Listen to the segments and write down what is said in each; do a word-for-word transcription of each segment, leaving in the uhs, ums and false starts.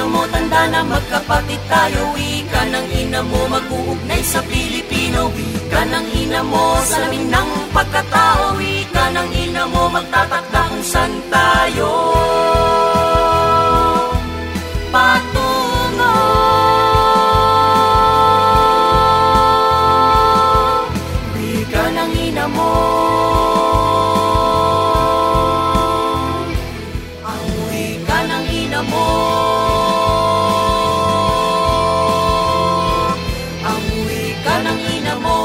ina mo, tanda na magkapatid tayo. Wika ng ina mo, mag-uugnay sa Pilipino. Wika ng ina mo, salamin ng pagkatao. Wika ng ina mo, magtatakda kung saan tayo patungo. Wika ng ina mo, ang wika ng ina mo, ang wika ng ina mo.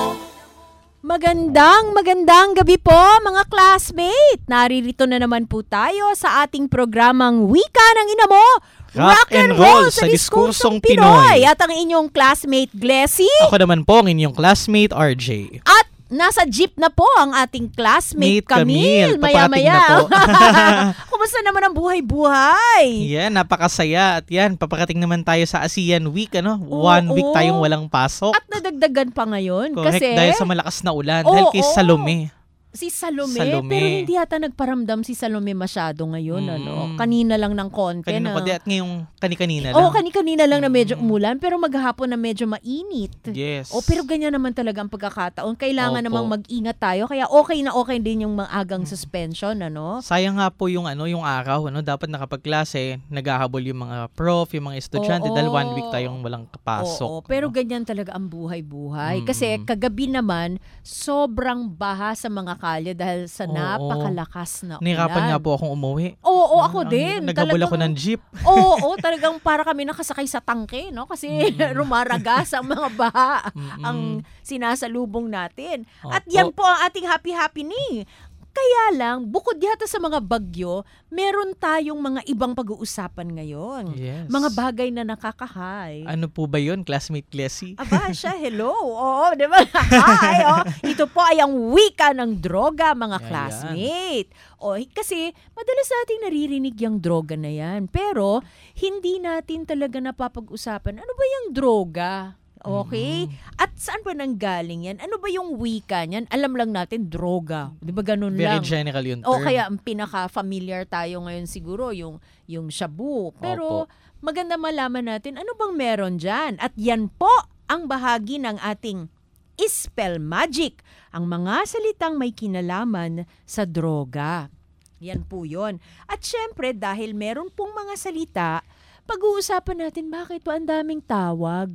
Magandang, magandang gabi po mga classmate! Naririto na naman po tayo sa ating programang Wika ng Ina Mo, Rock and Roll sa Diskursong Pinoy. At ang inyong classmate Glessy. Ako naman po ang inyong classmate R J. At nasa jeep na po ang ating classmate Mate Camille. Camille. Maya-maya. Paparating na po. Kumusta naman ang buhay-buhay? Yan, napakasaya. At yan, paparating naman tayo sa ASEAN Week. Ano? Oo, One week oo. tayong walang pasok. At nadagdagan pa ngayon. Correct, Kasi dahil sa malakas na ulan. Oo, dahil kay oo. Salome. si Salome, Salome. pero hindi yata nagparamdam si Salome masyado ngayon. Mm. Ano? Kanina lang ng konti. Kanina na, ko, at ngayong kani-kanina lang. Oo, kani-kanina lang na medyo Mm. umulan, pero maghapon na medyo mainit. Yes. O pero ganyan naman talaga ang pagkakataon. Kailangan Opo. namang mag-ingat tayo. Kaya okay na okay din yung maagang suspension, ano? Sayang nga po yung ano yung araw, ano, dapat nakapagklase, naghahabol yung mga prof, yung mga estudyante Oo. dahil one week tayong walang kapasok. Oo, pero ano. ganyan talaga ang buhay-buhay. Mm. Kasi kagabi naman, sobrang baha sa mga kalye dahil sa Oo. napakalakas na ulan. Nihirapan nga po akong umuwi. Oo, ako Ang- din. Naghabol ako Talagang- ng jeep. Oo, oo, talagang para kami nakasakay sa tangke, no? Kasi Mm. rumaragas ang mga baha Mm-mm. ang sinasalubong natin. At Opo. yan po ang ating happy happening. Kaya lang, bukod yata sa mga bagyo, meron tayong mga ibang pag-uusapan ngayon. Yes. Mga bagay na nakakahay. Ano po ba yun, classmate Glessy? Aba, siya, hello. Oo, di ba? Hi, oh. Ito po ay ang wika ng droga, mga Ayan. classmate. O, kasi madalas nating naririnig yung droga na yan. Pero, hindi natin talaga napapag-usapan, ano ba yung droga? Okay? Mm-hmm. At saan ba nanggaling yan? Ano ba yung wika niyan? Alam lang natin, droga. Di ba ganun Very lang? general yun term. O kaya ang pinaka-familiar tayo ngayon siguro, yung, yung shabu. Pero Opo. maganda malaman natin, ano bang meron dyan? At yan po ang bahagi ng ating Spell Magic, ang mga salitang may kinalaman sa droga. Yan po yun. At syempre, dahil meron pong mga salita, pag-uusapan natin bakit pa ang daming tawag.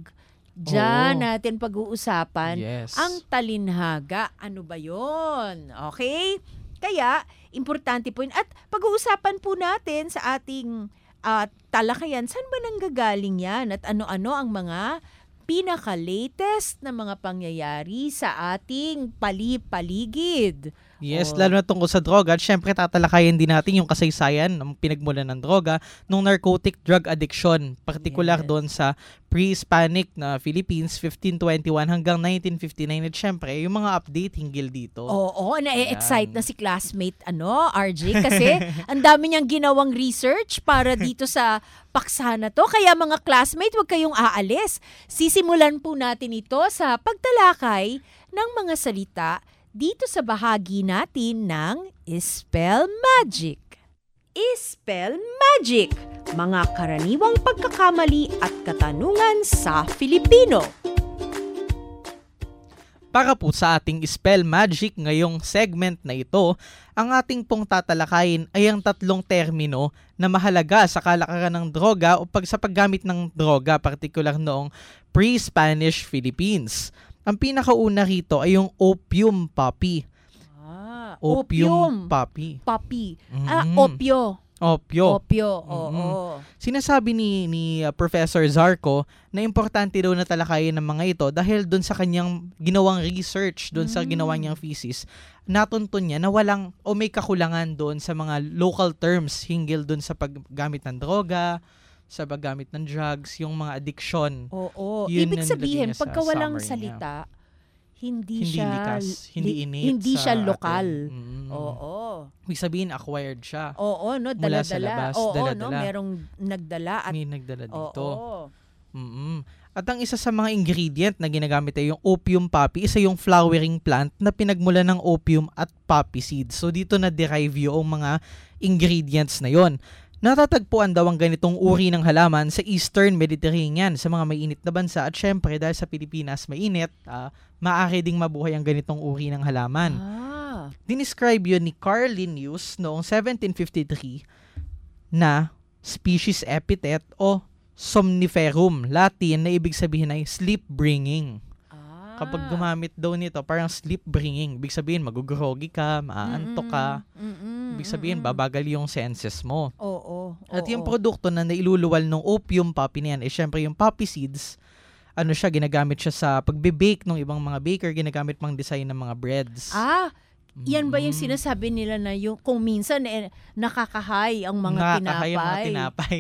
Diyan Oo. natin pag-uusapan Yes. ang talinhaga. Ano ba yon? Okay? Kaya, importante po yun. At pag-uusapan po natin sa ating ah, talakayan, saan ba nanggagaling yan? At ano-ano ang mga pinaka-latest na mga pangyayari sa ating pali-paligid. Yes, Oh. lalo na tungkol sa droga. At syempre, tatalakayin din natin yung kasaysayan ng pinagmulan ng droga nung narcotic drug addiction. Partikular Yes. doon sa pre-Hispanic na Philippines, fifteen twenty-one hanggang nineteen fifty-nine. At syempre, yung mga update hinggil dito. Oo, na-excite Ayan. na si classmate ano, R J kasi ang dami niyang ginawang research para dito sa paksa na to. Kaya mga classmate, huwag kayong aalis. Sisimulan po natin ito sa pagtalakay ng mga salita dito sa bahagi natin ng Spell Magic. Spell Magic, mga karaniwang pagkakamali at katanungan sa Filipino. Para po sa ating Spell Magic ngayong segment na ito, ang ating pong tatalakayin ay ang tatlong termino na mahalaga sa kalakaran ng droga o pag sa paggamit ng droga, partikular noong pre-Spanish Philippines. Ang pinakauna rito ay yung opium poppy. Ah, Opium poppy. Poppy. Mhm. Ah, opyo. Opyo. Opyo, oo. Mhm. Sinasabi ni ni uh, Professor Zarco na importante daw na talakayin ng mga ito dahil doon sa kanyang ginawang research, doon sa Mm. ginawa niyang thesis, natuntun niya na walang o may kakulangan doon sa mga local terms hinggil doon sa paggamit ng droga, sa paggamit ng drugs, yung mga addiction. Oo. Yun Ibig ang sabihin, nilagay niya sa pagka walang summary salita, hindi, Hindi siya likas, hindi li- innate hindi sa siya atin. lokal. Mm. Oo. Ibig sabihin, acquired siya. Oo, no, Mula dala-dala. sa labas, Oo, no, dala-dala. merong nagdala at May nagdala dito. oo. Mm-mm. At ang isa sa mga ingredient na ginagamit ay yung opium poppy, isa yung flowering plant na pinagmula ng opium at poppy seeds. So dito na-derive yung mga ingredients na yon. Natatagpuan daw ang ganitong uri ng halaman sa Eastern Mediterranean, sa mga mainit na bansa. At syempre, dahil sa Pilipinas mainit, uh, maaari ding mabuhay ang ganitong uri ng halaman. Ah. Dinescribe yun ni Carl Linnaeus noong seventeen fifty-three na species epithet o somniferum, Latin na ibig sabihin ay sleep-bringing. Ah. Kapag gumamit daw nito, parang sleep-bringing. Ibig sabihin, magugrogi ka, maaantok ka. Mm-mm. Ibig sabihin, Mm-mm. babagal yung senses mo. Oo. At oo. yung produkto na nailuluwal ng opium poppy na yan, eh syempre yung poppy seeds, ano siya, ginagamit siya sa pagbe-bake ng ibang mga baker, ginagamit pang design ng mga breads. Ah, yan ba yung Mm. sinasabi nila na yung kung minsan eh, nakakahay ang mga Nakakahay tinapay? ang mga tinapay.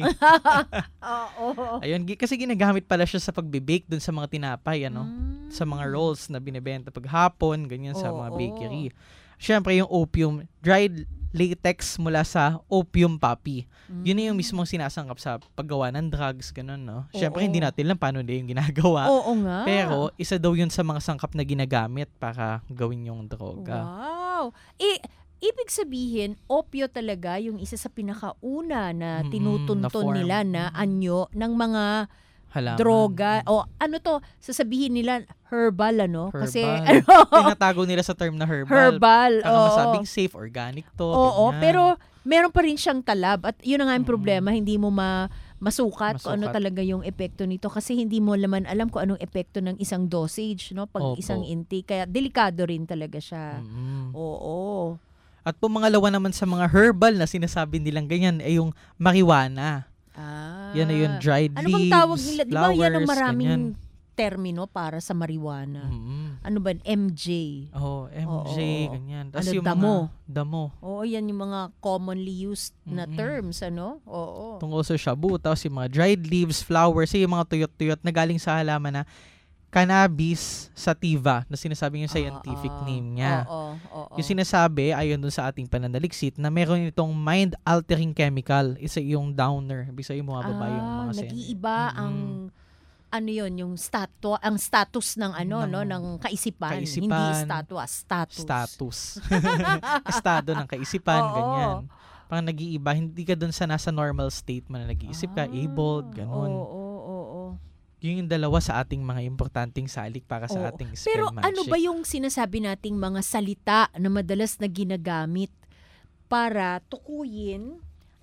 Oo. Ayun, gi- kasi ginagamit pala siya sa pagbe-bake dun sa mga tinapay, ano? Mm. Sa mga rolls na binebenta pag hapon, ganyan sa mga Oo. bakery. Syempre yung opium, dried latex mula sa opium poppy. Yun na yung mismong sinasangkap sa paggawa ng drugs, ganun, no? Syempre, Oo. hindi natin lang paano nila yung ginagawa. Oo nga. Pero, isa daw yun sa mga sangkap na ginagamit para gawin yung droga. Wow. Eh, ibig sabihin, opyo talaga yung isa sa pinakauna na Mm-mm, na tinutunton form. nila na anyo ng mga Halaman. droga. O ano to, sasabihin nila herbal, ano? Herbal. Kasi, ano, Tinatago nila sa term na herbal. herbal. Para oo. masabing safe, organic to. Oo, ganyan. pero meron pa rin siyang talab. At yun na nga yung Mm-mm. problema, hindi mo ma masukat, kung ano Masukat. talaga yung epekto nito kasi hindi mo naman alam kung anong epekto ng isang dosage, no? Pag Opo. isang intake. Kaya delikado rin talaga siya. Mm-mm. Oo. At pumangalawa naman sa mga herbal na sinasabi nilang ganyan ay yung marijuana. Ah. Yan na yung dried Ano leaves, bang tawag nila? Di ba yan ang flowers, maraming ganyan. termino para sa marijuana? Mm-mm. Ano ba? M J. Oh, M J, Oo. ganyan. Tapos Ano, yung damo? mga damo. Oo, yan yung mga commonly used na Mm-mm. terms, ano? Oo. Tungkol sa shabu. Tapos yung mga dried leaves, flowers, yung mga tuyot-tuyot na galing sa halaman na cannabis sativa na sinasabi yung scientific Oo. name niya. Oo, oo. Yung sinasabi, ayon dun sa ating pananaliksik, na meron itong mind-altering chemical. Isa yung downer. Ibig sabihin, bumababa yung Ah, mga sen- nag-iiba Mm-mm. ang ano yon yung status ang status ng ano Ng no ng kaisipan, kaisipan. hindi statwa, status. status. Estado ng kaisipan, Oo. ganyan. Parang nag-iiba. Hindi ka dun sa nasa normal state mo na nag-iisip ka, Ah, abled, ganun. Oo, oo, oo. Yun yung dalawa sa ating mga importanteng salik para sa Oo. ating spell Pero magic. ano ba yung sinasabi nating mga salita na madalas na ginagamit para tukuyin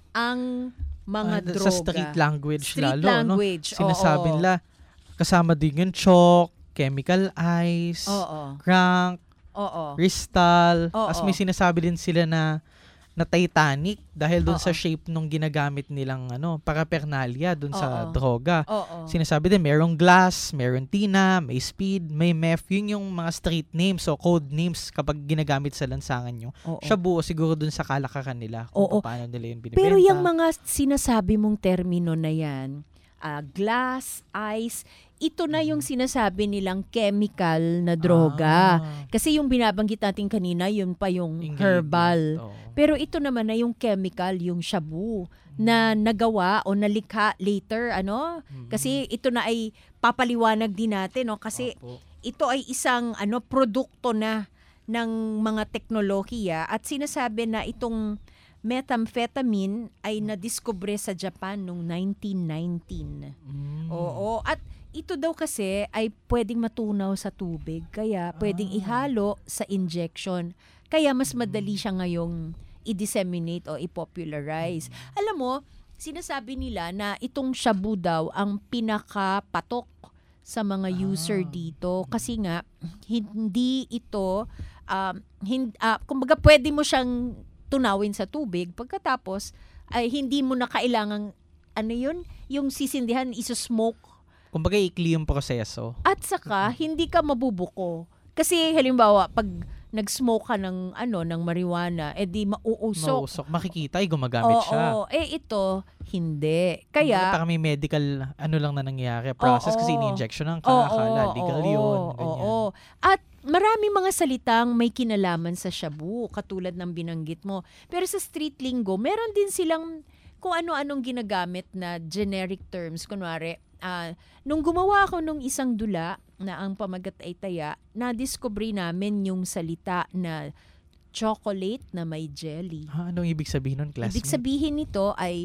ang mga Ah, droga? sa street language Street lalo, language, no? Sinasabi oo. nila, kasama din yung chalk, chemical ice, Oo. crank, Oo. crystal. Oo. As may sinasabi din sila na na Titanic dahil dun Oo. sa shape nung ginagamit nilang ano, paraphernalia dun sa Oo. droga. Oo. Sinasabi din, merong glass, meron tina, may speed, may meth. Yun yung mga street names o code names kapag ginagamit sa lansangan nyo. Oo. Siya buo siguro dun sa kalakaran nila kung Oo. paano nila yung binibenta. Pero yung mga sinasabi mong termino na yan, ah, glass, ice, ito na yung sinasabi nilang chemical na droga. Ah, Kasi yung binabanggit natin kanina, yun pa yung ingredient. herbal. Oo. Pero ito naman na yung chemical, yung shabu, na nagawa o nalikha later, ano? Mhm. Kasi ito na ay papaliwanag din natin, no? Kasi Opo. ito ay isang ano produkto na ng mga teknolohiya at sinasabi na itong methamphetamine ay nadiskubre sa Japan noong nineteen nineteen. Mm. Oo, at ito daw kasi ay pwedeng matunaw sa tubig, kaya pwedeng Ah. ihalo sa injection. Kaya mas madali siya ngayong i-disseminate o i-popularize. Alam mo, sinasabi nila na itong shabu daw ang pinakapatok sa mga user Ah. dito kasi nga hindi ito um hin, ah, kumbaga pwede mo siyang tunawin sa tubig pagkatapos ay hindi mo na kailangang ano yun, yung sisindihan iso-smoke Kumbaga, ikli yung proseso. at saka hindi ka mabubuko. Kasi halimbawa pag nag-smoke ka ng ano ng marijuana, edi mauusok. Mausok. Makikita, ay gumagamit Oo, siya. eh ito hindi. Kumbaga, Kaya parang may medical ano lang na nangyari. Process Oo. kasi in-injection ng Oo, kakala. Legal oo, yun. oo, Ganyan. oo. At marami mga salitang may kinalaman sa shabu, katulad ng binanggit mo. Pero sa street lingo, meron din silang kung ano-anong ginagamit na generic terms. Kunwari, ah, nung gumawa ako nung isang dula na ang pamagat ay taya, na-discover namin yung salita na chocolate na may jelly. Ha, anong ibig sabihin nun, classmate? Ibig sabihin nito ay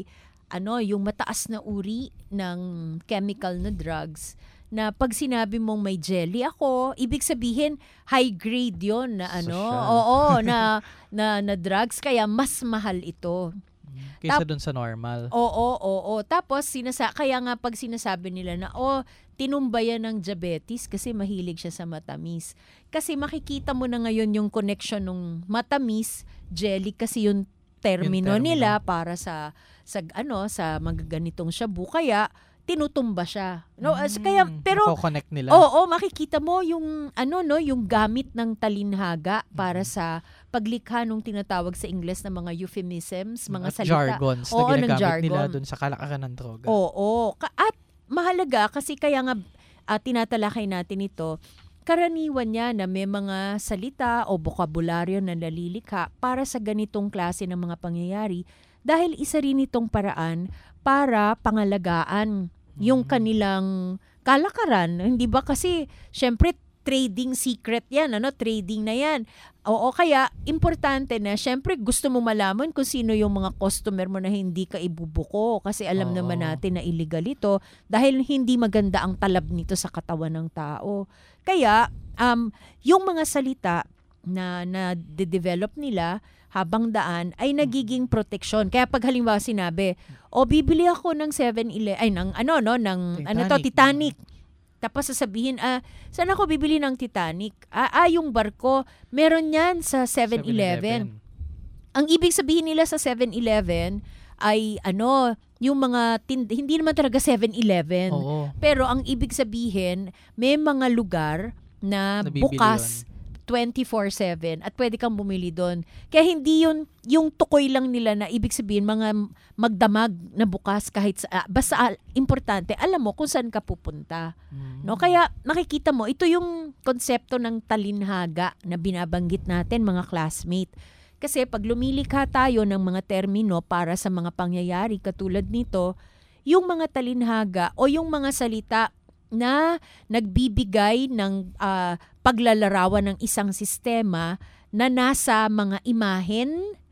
ano, yung mataas na uri ng chemical na drugs na pag sinabi mong may jelly ako, ibig sabihin high grade 'yon na ano, Social. oo, na na na drugs kaya mas mahal ito. Kaysa Tap- dun sa normal. Oo, oo. Tapos sinasa kaya nga pag sinasabi nila na oh, tinumbayan ng diabetes kasi mahilig siya sa matamis. Kasi makikita mo na ngayon yung connection ng matamis, jelly kasi yung termino, Yung termino. nila para sa sa ano sa magaganitong shabu kaya tinutumba siya. No, as kaya Mm, pero nako-connect nila. oo, makikita mo yung ano no, yung gamit ng talinhaga para sa paglikha nung tinatawag sa Ingles na mga euphemisms, mga At salita. jargons Oo, na ng ginagamit nila jargon. dun sa kalakaran ng droga. Oo. Ka- At mahalaga kasi kaya nga ah, tinatalakay natin ito, karaniwan niya na may mga salita o bokabularyo na nalilikha para sa ganitong klase ng mga pangyayari dahil isa rin itong paraan para pangalagaan yung kanilang kalakaran. Hindi ba kasi, syempre, trading secret yan, ano, trading na yan. Oo, kaya importante na, syempre, gusto mo malaman kung sino yung mga customer mo na hindi ka ibubuko kasi alam Oo. naman natin na illegal ito dahil hindi maganda ang talab nito sa katawan ng tao. Kaya, um, yung mga salita na na-develop nila habang daan ay nagiging proteksyon. Kaya pag halimbawa sinabi, o bibili ako ng seven eleven, ay ng ano no, ng ano to, Titanic. Titanic. Tapos sasabihin, ah, saan ako bibili ng Titanic? Ah, ah yung barko, meron yan sa seven eleven. Ang ibig sabihin nila sa seven eleven ay ano, yung mga tind- hindi naman talaga seven eleven. Oo. Pero ang ibig sabihin, may mga lugar na Nabibili bukas twenty-four seven at pwede kang bumili doon. Kaya hindi yun, yung tukoy lang nila na ibig sabihin mga magdamag na bukas kahit sa, ah, basta ah, importante, alam mo kung saan ka pupunta. Mm. No? Kaya nakikita mo, ito yung konsepto ng talinhaga na binabanggit natin mga classmate. Kasi pag lumilikha tayo ng mga termino para sa mga pangyayari katulad nito, yung mga talinhaga o yung mga salita na nagbibigay ng ah, paglalarawan ng isang sistema na nasa mga imahen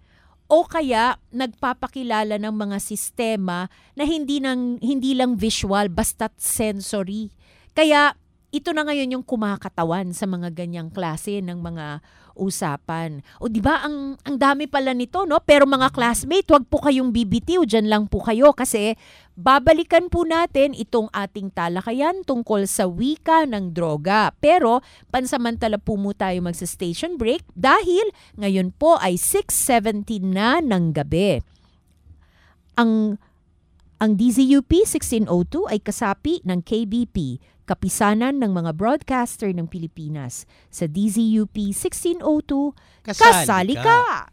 o kaya nagpapakilala ng mga sistema na hindi nang hindi lang visual basta't sensory. Kaya ito na ngayon yung kumakatawan sa mga ganyang klase ng mga usapan. O di ba ang ang dami pala nito, no? Pero mga classmate, wag po kayong bibitiw, diyan lang po kayo kasi babalikan po natin itong ating talakayan tungkol sa wika ng droga. Pero pansamantala po mo tayo magsa-station break dahil ngayon po ay six seventeen na ng gabi. Ang ang D Z U P sixteen oh two ay kasapi ng K B P, kapisanan ng mga broadcaster ng Pilipinas. Sa D Z U P sixteen oh two, kasali ka!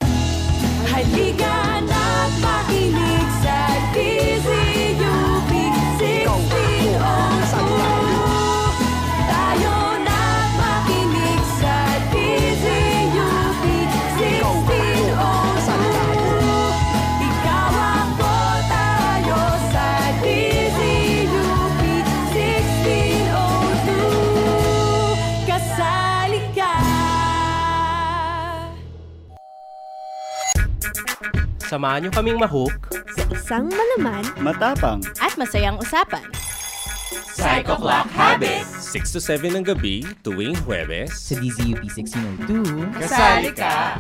Halika na't makinig sa D Z U P sixteen oh two. Tayo na't makinig sa D Z U P sixteen oh two. Ikaw ako, tayo sa D Z U P sixteen oh two. Kasali ka! Samahan niyo kaming mahook sa isang malaman matapang at masayang usapan. Psycho Clock Habit six to seven ng gabi tuwing Huwebes. Sa D Z U P sixteen oh two. Kasali ka!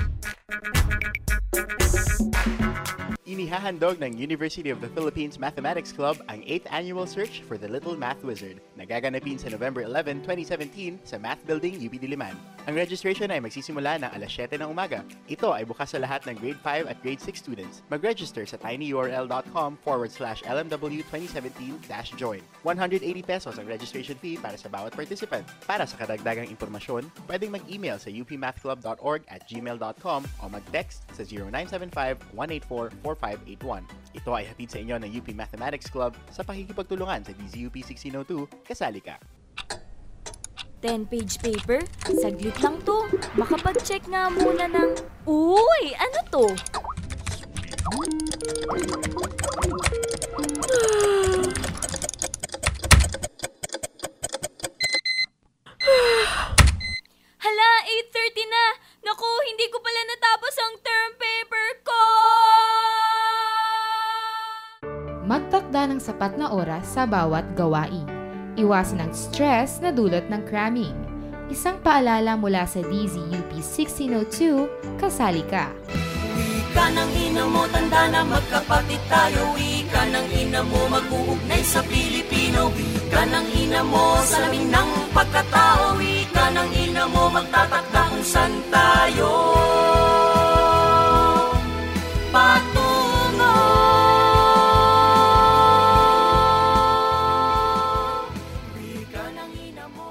Inihahandog ng University of the Philippines Mathematics Club ang eighth Annual Search for the Little Math Wizard na gaganapin sa November eleventh, twenty seventeen sa Math Building, U P Diliman. Ang registration ay magsisimula ng alas siyete ng umaga. Ito ay bukas sa lahat ng grade five at grade six students. Mag-register sa tinyurl.com forward slash lmw2017-join. one hundred eighty pesos ang registration fee para sa bawat participant. Para sa kadagdagang impormasyon, pwedeng mag-email sa upmathclub.org at gmail dot com o mag-text sa zero nine seven five, one eight four, four five eight one. Ito ay hatid sa inyo ng U P Mathematics Club sa pakikipagtulungan sa D Z U P sixteen oh two. Kasali ka! ten-page paper? Saglit lang to. Makapag-check nga muna ng... Uy! Ano to? Hala, eight thirty na! Naku, hindi ko pala natapos ang term paper ko! ng sapat na oras sa bawat gawain. Iwasan ang stress na dulot ng cramming. Isang paalala mula sa D Z U P sixteen oh two, kasali ka. Wika ng ina mo, tanda na magkapatid tayo. Wika ng ina mo, mag-uugnay sa Pilipino. Wika ng ina mo, salamin ng pagkatao. Wika ng ina mo, magtatakda kung saan tayo patungo. Wika ng ina mo.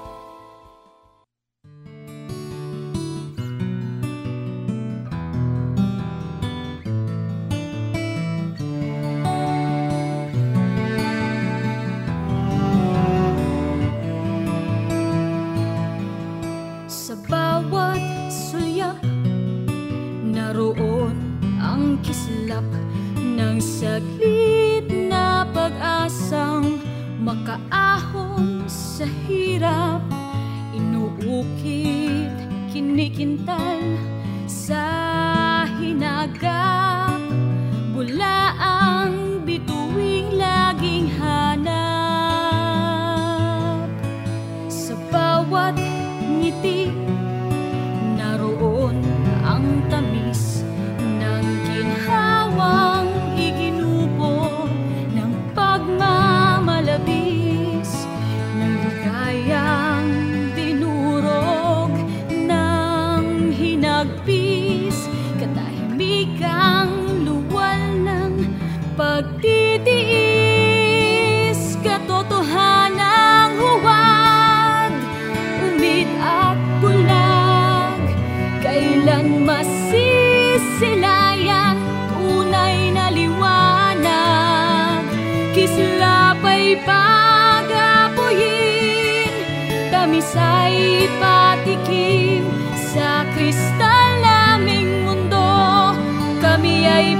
Sa bawat sulya, naroon ang kislap ng saglit na pag-asang makaahon sa hirap. Inuukit, kinikintal sa hinagap. Bula ang bituing laging hanap. Sa bawat ngiti, naroon ang tamis ng ginhawang iginubo ng pagmamalabis, ng ligayang dinurog ng hinagpis, katahimikang luwal ng pagtitiis, katotohanang huwad, umid at bulag, kailan masisilayan tunay na liwanag. Kislapay pag-apuyin, tamis ay patikim, sa kristal naming mundo kami ay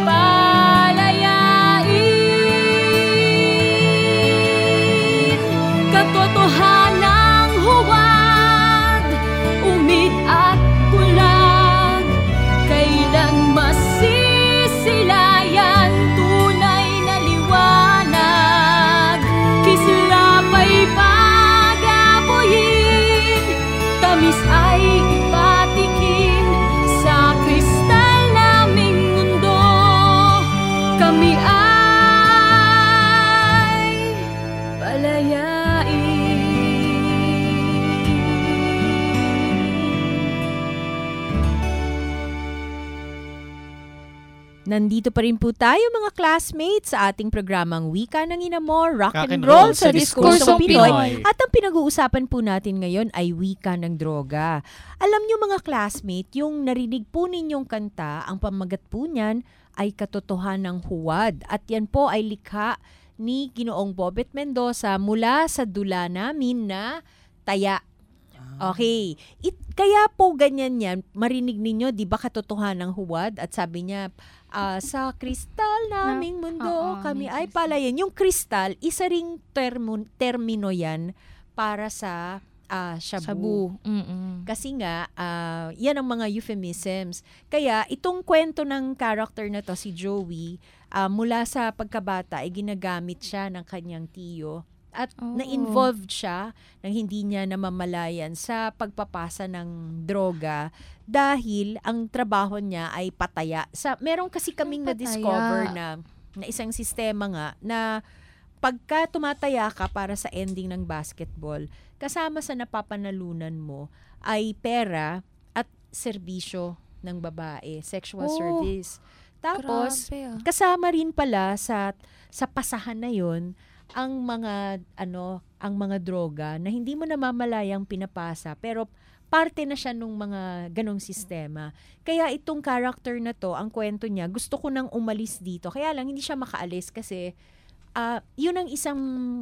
palayain. Katotohanang huwad, umid at bulag, kailan masisilayan tunay na liwanag. Kislapay pag-apuyin, tamis ay ipatikim, sa kristal naming mundo kami ay palayain. Nandito pa rin po tayo mga classmates sa ating programang Wika ng Ina Mo, Rock, Rock and and Roll Roll sa sa Diskursong Diskursong Pinoy. Pinoy. At ang pinag-uusapan po natin ngayon ay wika ng droga. Alam nyo mga classmate, yung narinig po ninyong kanta, ang pamagat po niyan ay Katotohanang Huwad. At yan po ay likha ni Ginoong Bobet Mendoza mula sa dula namin na Taya. Okay. It, kaya po ganyan yan, marinig ninyo, di ba Katotohanang Huwad? At sabi niya, ah, sa kristal naming mundo, oo, kami may ay palayan. Yung kristal, isa ring termo, termino yan para sa ah, shabu. Sabu. Mm-mm. Kasi nga, ah, yan ang mga euphemisms. Kaya itong kwento ng character na to, si Joey, ah, mula sa pagkabata, ay ginagamit siya ng kanyang tiyo. At Oh. na-involved siya nang hindi niya namamalayan sa pagpapasa ng droga dahil ang trabaho niya ay pataya. Sa, meron kasi kaming Ang na-discover pataya. na, na isang sistema nga na pagka tumataya ka para sa ending ng basketball, kasama sa napapanalunan mo ay pera at serbisyo ng babae, sexual Oh, service. Tapos, Grabe, ah. kasama rin pala sa sa pasahan na yon ang mga ano, ang mga droga na hindi mo namamalayang pinapasa pero parte na siya nung mga ganong sistema. Kaya itong character na to, ang kwento niya, gusto ko nang umalis dito. Kaya lang hindi siya makaalis kasi ah, yun ang isang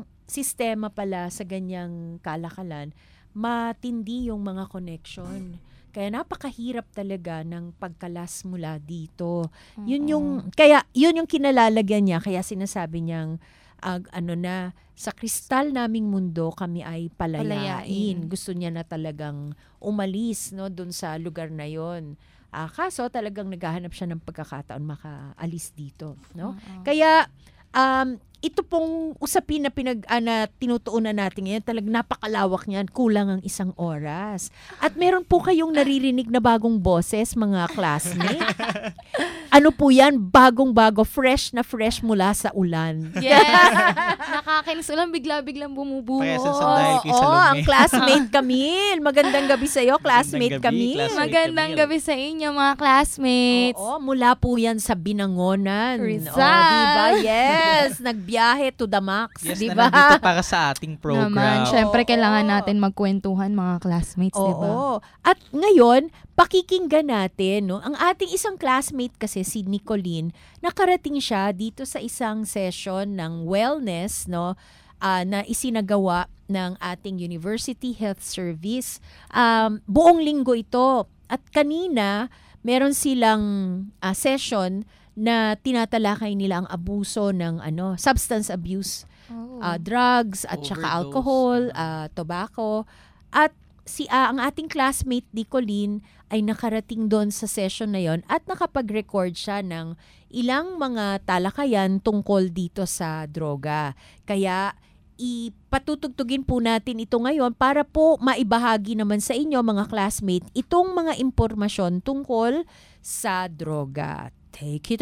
sistema pala sa ganyang kalakalan. Matindi yung mga connection. Kaya napakahirap talaga ng pagkalas mula dito. Yun yung kaya yun yung kinalalagyan niya, kaya sinasabi niyang ag ano na sa kristal naming mundo kami ay palayain. Palayain. Gusto niya na talagang umalis no doon sa lugar na yon. Ah, kaso talagang naghahanap siya ng pagkakataon makaalis dito, no? Kaya um ito pong usapin na pinag uh, na tinutuunan natin ngayon, talagang napakalawak niyan, kulang ang isang oras. At meron po kayong naririnig na bagong boses, mga classmates. Ano po yan? Bagong-bago, fresh na fresh mula sa ulan. Yes! Nakakainis ulan, bigla-biglang bumubuo. Presence ang dahil kay Oo, Salome. ang classmate Camille. Magandang gabi sa'yo, classmate Magandang gabi, Camille. classmate. Magandang Camille. gabi sa inyo, mga classmates. Oo, mula po yan sa Binangonan. Rizal. Oh, diba? Yes, nagbiyahe to the max, Yes, diba? na nandito para sa ating program. Naman, syempre Oo. kailangan natin magkwentuhan, mga classmates, Oo. di ba? At ngayon, pakikinggan natin, no? Ang ating isang classmate kasi, si Nicolene, nakarating siya dito sa isang session ng wellness, no? Uh, na isinagawa ng ating University Health Service. Um, buong linggo ito. At kanina, meron silang uh, session na tinatalakay nila ang abuso ng ano, substance abuse, Oh. uh, drugs at saka Overdose. alcohol, uh, tobacco. At si uh, ang ating classmate Nicolene ay nakarating doon sa session na yon at nakapag-record siya ng ilang mga talakayan tungkol dito sa droga. Kaya ipatutugtugin po natin ito ngayon para po maibahagi naman sa inyo, mga classmate, itong mga impormasyon tungkol sa droga. Take it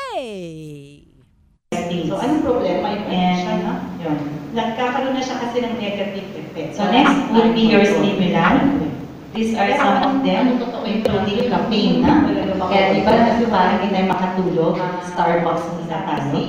away! So, anong problema? And, yun. Nagkakaroon na siya kasi ng negative effect. So, next would be your stimulant. These are some of them, including caffeine, na. Kaya di ba na parang hindi tayo makatulog, Starbucks na tayo.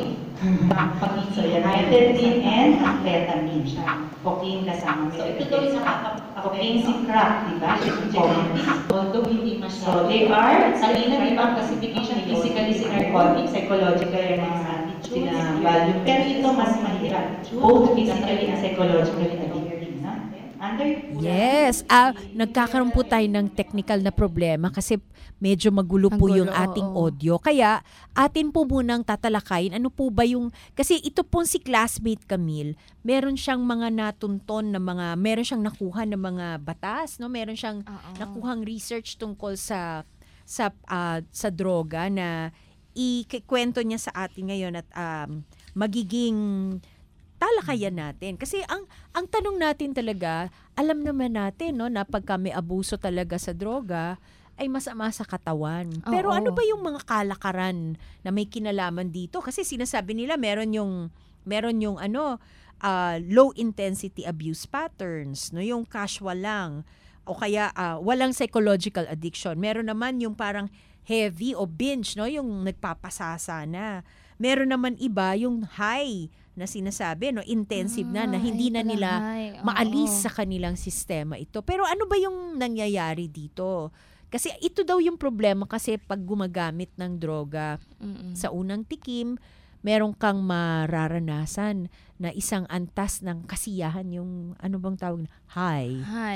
So, yan, methadone and amphetamine siya. Cocaine kasama. So, ito daw yung cocaine si crack, di ba? Although hindi masyado. So, they are, kanina, di ba, classification, physically, narcotic, psychological, yung mga sina-value. Pero ito mas mahirap. Both physically and psychologically addictive, na? Under? Yes, ah, nagkakaroon po tayo ng technical na problema kasi medyo magulo po Ang yung gulo, ating oo. audio. Kaya atin po munang tatalakayin ano po ba yung, kasi ito pong si classmate Camille, meron siyang mga natunton na mga, meron siyang nakuha na mga batas, no? Meron siyang Oo. nakuhang research tungkol sa sa ah, sa droga na ikikwento niya sa atin ngayon at um, magiging talakayan natin. Kasi ang ang tanong natin talaga, alam naman natin no na pagka may abuso talaga sa droga ay masama sa katawan. Pero Oo. ano ba yung mga kalakaran na may kinalaman dito? Kasi sinasabi nila meron yung meron yung ano uh, low intensity abuse patterns, no, yung casual lang o kaya uh, walang psychological addiction. Meron naman yung parang heavy o binge, no, yung nagpapasasa na. Meron naman iba yung high na sinasabi, no, intensive na, na Ah, hindi ay na pala, nila ay, oo. maalis sa kanilang sistema ito. Pero ano ba yung nangyayari dito? Kasi ito daw yung problema kasi pag gumagamit ng droga Mm-mm. sa unang tikim, meron kang mararanasan na isang antas ng kasiyahan, yung ano bang tawag na? High. Hi.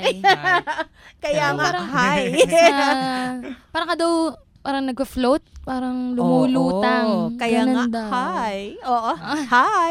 Kaya Hello. nga, Parang- high. Ah, parang ka daw, parang nag-float, parang lumulutang. Oo, kaya nga, Ganun daw. hi. Oo, hi.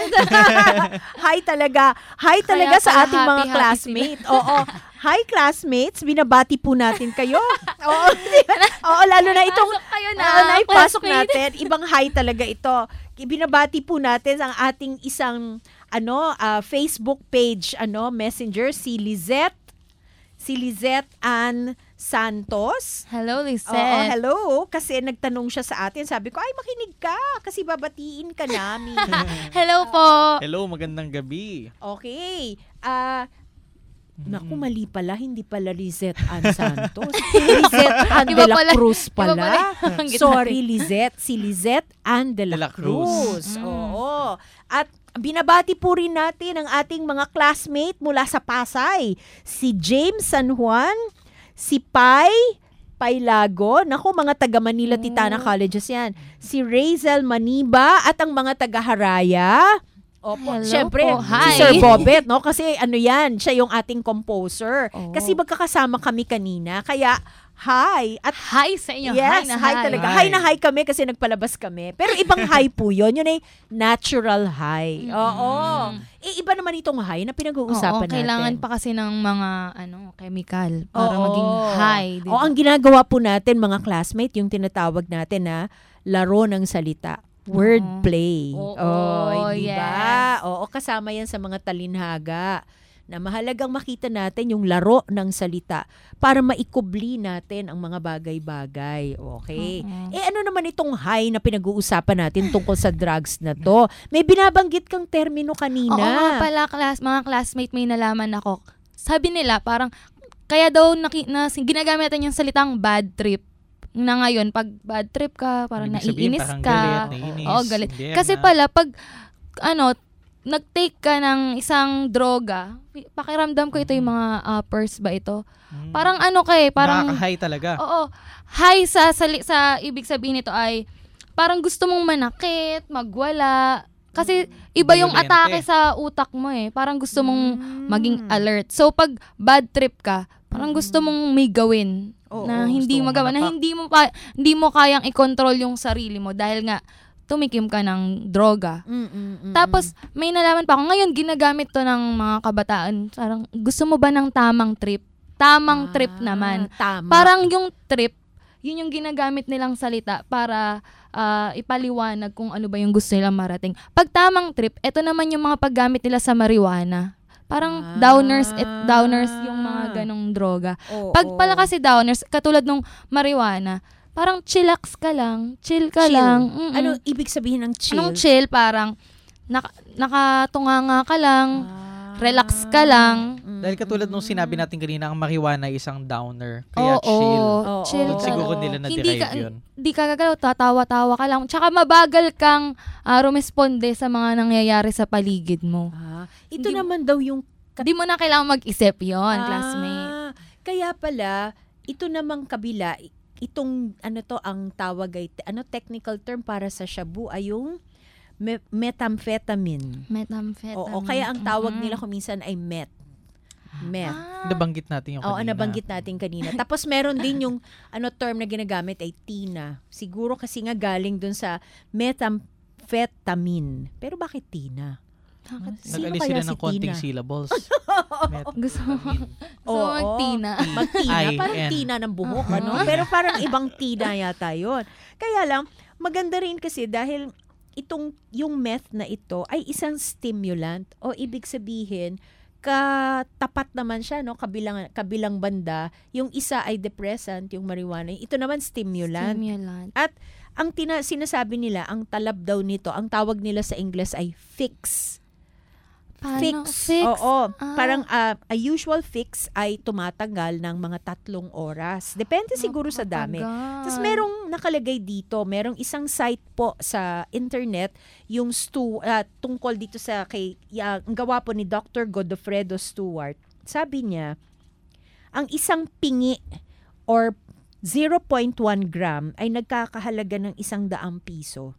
Hi talaga. Hi talaga Kaya sa pala ating mga happy-happy classmates. Oo. Hi classmates, binabati po natin kayo. Oo, oo, lalo na itong Pasok kayo na, Oo, naipasok classmate. natin. Ibang hi talaga ito. Binabati po natin ang ating isang ano ah, Facebook page, ano, Messenger, si Lizette. Si Lizette Ann Santos. Hello, Lisette. Oo, hello. Kasi nagtanong siya sa atin. Sabi ko, ay makinig ka kasi babatiin ka namin. Hello po. Hello, magandang gabi. Okay. Ah, naku, mali pala. Hindi pala Lizette Ann Santos. Lizette Ann de Iba la pala- Cruz iba pala pala. yung nabanggit Sorry, natin. Lizette. Si Lizette Ann de la, De la Cruz. Cruz. Mm. Oo. At binabati po rin natin ang ating mga classmate mula sa Pasay. Si James San Juan, si Pai Pailago, naku, mga taga Manila Titana Colleges yan. Si Razel Maniba at ang mga taga Haraya. Opo, Hello syempre, po. si Hi. Sir Bobet, no? Kasi ano yan, siya yung ating composer. Oh. Kasi magkakasama kami kanina. Kaya, hi. At Hi sa inyo. yes, hi na hi, hi. talaga. Hi. Hi na hi kami kasi nagpalabas kami. Pero ibang hi po yun. Yun ay natural hi. Oo. Eh, iba naman itong hi na pinag-uusapan Oo, natin. kailangan pa kasi ng mga ano chemical para Oo. maging high. O, ang ginagawa po natin, mga classmate, yung tinatawag natin na laro ng salita Wordplay. Oo. Oh, di ba? Yes. Oo, kasama yan sa mga talinhaga na mahalagang makita natin yung laro ng salita para maikubli natin ang mga bagay-bagay. Okay? Oo. Eh ano naman itong high na pinag-uusapan natin tungkol sa drugs na to? May binabanggit kang termino kanina. Oo nga pala, class, mga classmate, may nalaman ako. Sabi nila, parang, kaya daw naki, na, ginagamit natin yung salitang bad trip. Na ngayon, pag bad trip ka, parang Ibig sabihin, naiinis parang ka. galit, naiinis, Oo, galit. hindi yan Kasi na. pala, pag, ano, nag-take ka ng isang droga, pakiramdam ko ito yung mga uppers ba ito? Mm. Parang ano ka eh, parang... Nakaka-high talaga. Oo. High sa, sa, sa ibig sabihin nito ay, parang gusto mong manakit, magwala. Kasi iba yung Violente. atake sa utak mo eh. Parang gusto mong maging alert. So, pag bad trip ka, parang gusto mong may gawin Oo, na hindi gusto mo mong magawa, na manapak. hindi mo, pa, hindi mo kayang i-control yung sarili mo dahil nga tumikim ka ng droga. Mm, mm, mm, Tapos, may nalaman pa ako, ngayon ginagamit to ng mga kabataan. Parang, gusto mo ba ng tamang trip? Tamang Ah, trip naman. Tama. Parang yung trip, yun yung ginagamit nilang salita para ah, ipaliwanag kung ano ba yung gusto nilang marating. Pag tamang trip, eto naman yung mga paggamit nila sa marijuana. Parang Ah. downers at downers yung mga ganong droga. Oo, Pag oo. pala kasi downers, katulad nung marijuana, parang chillax ka lang, chill ka Chill. lang. Mm-mm. Ano ibig sabihin ng chill? Anong chill? Parang nak- nakatunganga ka lang, Ah. relax ka lang. Mm, Dahil katulad nung mm, sinabi natin kanina, ang marijuana ay isang downer. Kaya Oo, chill. Oo, chill oo. ka Siguro lang. nila Hindi na-derive ka- yun. Di ka gagalaw, tatawa-tawa ka lang. Tsaka mabagal kang ah, rumesponde sa mga nangyayari sa paligid mo. Ah, ito Hindi- naman daw yung Di mo na kailangan mag-isip yon, Ah, classmate. Kaya pala, ito namang kabila, itong ano to ang tawag ay ano technical term para sa shabu ay yung me- methamphetamine. Methamphetamine. Oo, kaya ang tawag Mhm. nila kuminsan ay meth. Meth. Ah, Nabanggit natin yung Oo, kanina. nabanggit natin kanina. Tapos meron din yung ano term na ginagamit ay tina. Siguro kasi nga galing dun sa methamphetamine. Pero bakit tina? bakit? Sino Nag-alis kaya sila si ng konting Tina? syllables. Gusto mo, gusto mo Oo. mag-tina. Magtina, I parang N. tina ng buhok, Uh-huh. ano? Pero parang ibang tina yata yun. Kaya lang, maganda rin kasi dahil itong, yung meth na ito ay isang stimulant o ibig sabihin, katapat naman siya, no? Kabilang, kabilang banda. Yung isa ay depressant, yung marijuana. Ito naman stimulant. Stimulant. At ang tina, sinasabi nila, ang talab daw nito, ang tawag nila sa Ingles ay fix. Paano? Fix. Fix? Oo. Ah. Parang ah, a usual fix ay tumatagal ng mga tatlong oras. Depende siguro sa dami. Matagal. Tapos merong nakalagay dito, merong isang site po sa internet, yung stu, ah, tungkol dito sa kay, ya, ang gawa po ni Doctor Godofredo Stewart. Sabi niya, ang isang pingi or zero point one gram ay nagkakahalaga ng isang daang piso.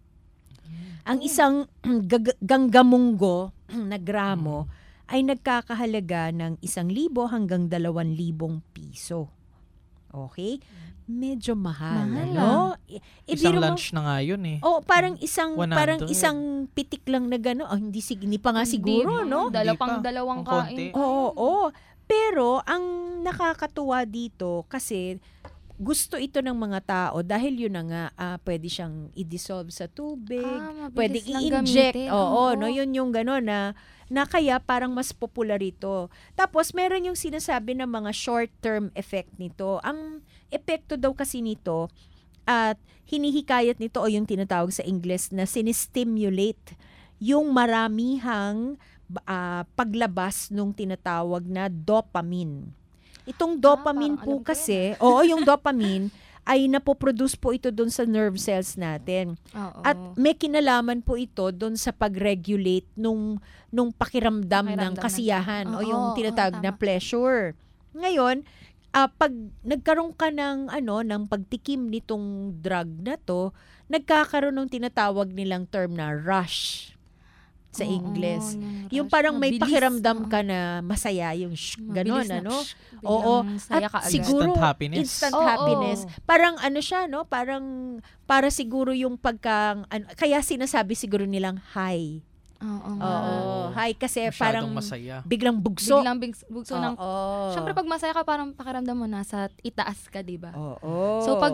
Ang isang gag- ganggamunggo na gramo ay nagkakahalaga ng isang libo hanggang dalawan libong piso. Okay? Medyo mahal, Mahal, ano? I- eh, Isang biro mo- lunch na nga yun eh. Oh, parang isang one parang hundred. isang pitik lang na gano. Oh, hindi sig hindi pa nga siguro, Hindi, no? Dala Hindi pang pa. dalawang Ang konti. kain. Oo, oo. Pero ang nakakatuwa dito kasi gusto ito ng mga tao dahil yun na nga ah, pwede siyang i-dissolve sa tubig, Ah, mabilis pwede lang i-inject. gamitin. Oo, Oo. no, yun yung gano'n na na kaya parang mas popular ito. Tapos meron yung sinasabi ng mga short-term effect nito. Ang epekto daw kasi nito at hinihikayat nito o yung tinatawag sa Ingles na sinistimulate yung maramihang ah, paglabas nung tinatawag na dopamine. Itong dopamine parang po alam ko kasi, oo, yung dopamine ay napoproduce po ito doon sa nerve cells natin. Oo. At may kinalaman po ito doon sa pag-regulate nung nung pakiramdam, ng Pakiramdam ng- kasiyahan o Oo, yung oo, tinatawag na tama. pleasure. Ngayon, ah, pag nagkaroon ka ng ano ng pagtikim nitong drug na to, nagkakaroon ng tinatawag nilang term na rush sa Oo, Ingles. Yung rush. parang may Mabilis, pakiramdam oo. ka na masaya, yung shh, ganon, Mabilis na, ano? shh, Oo. biglang saya At ka agad. siguro, Instant happiness. instant Oo. happiness. Parang ano siya, no? Parang, para siguro yung pagka, ano, kaya sinasabi siguro nilang high. Oo. Oo, high kasi Masyadong parang masaya. biglang bugso. Biglang big, bugso ng... Oo. Siyempre, pag masaya ka, parang pakiramdam mo nasa itaas ka, di ba? Oo. So, pag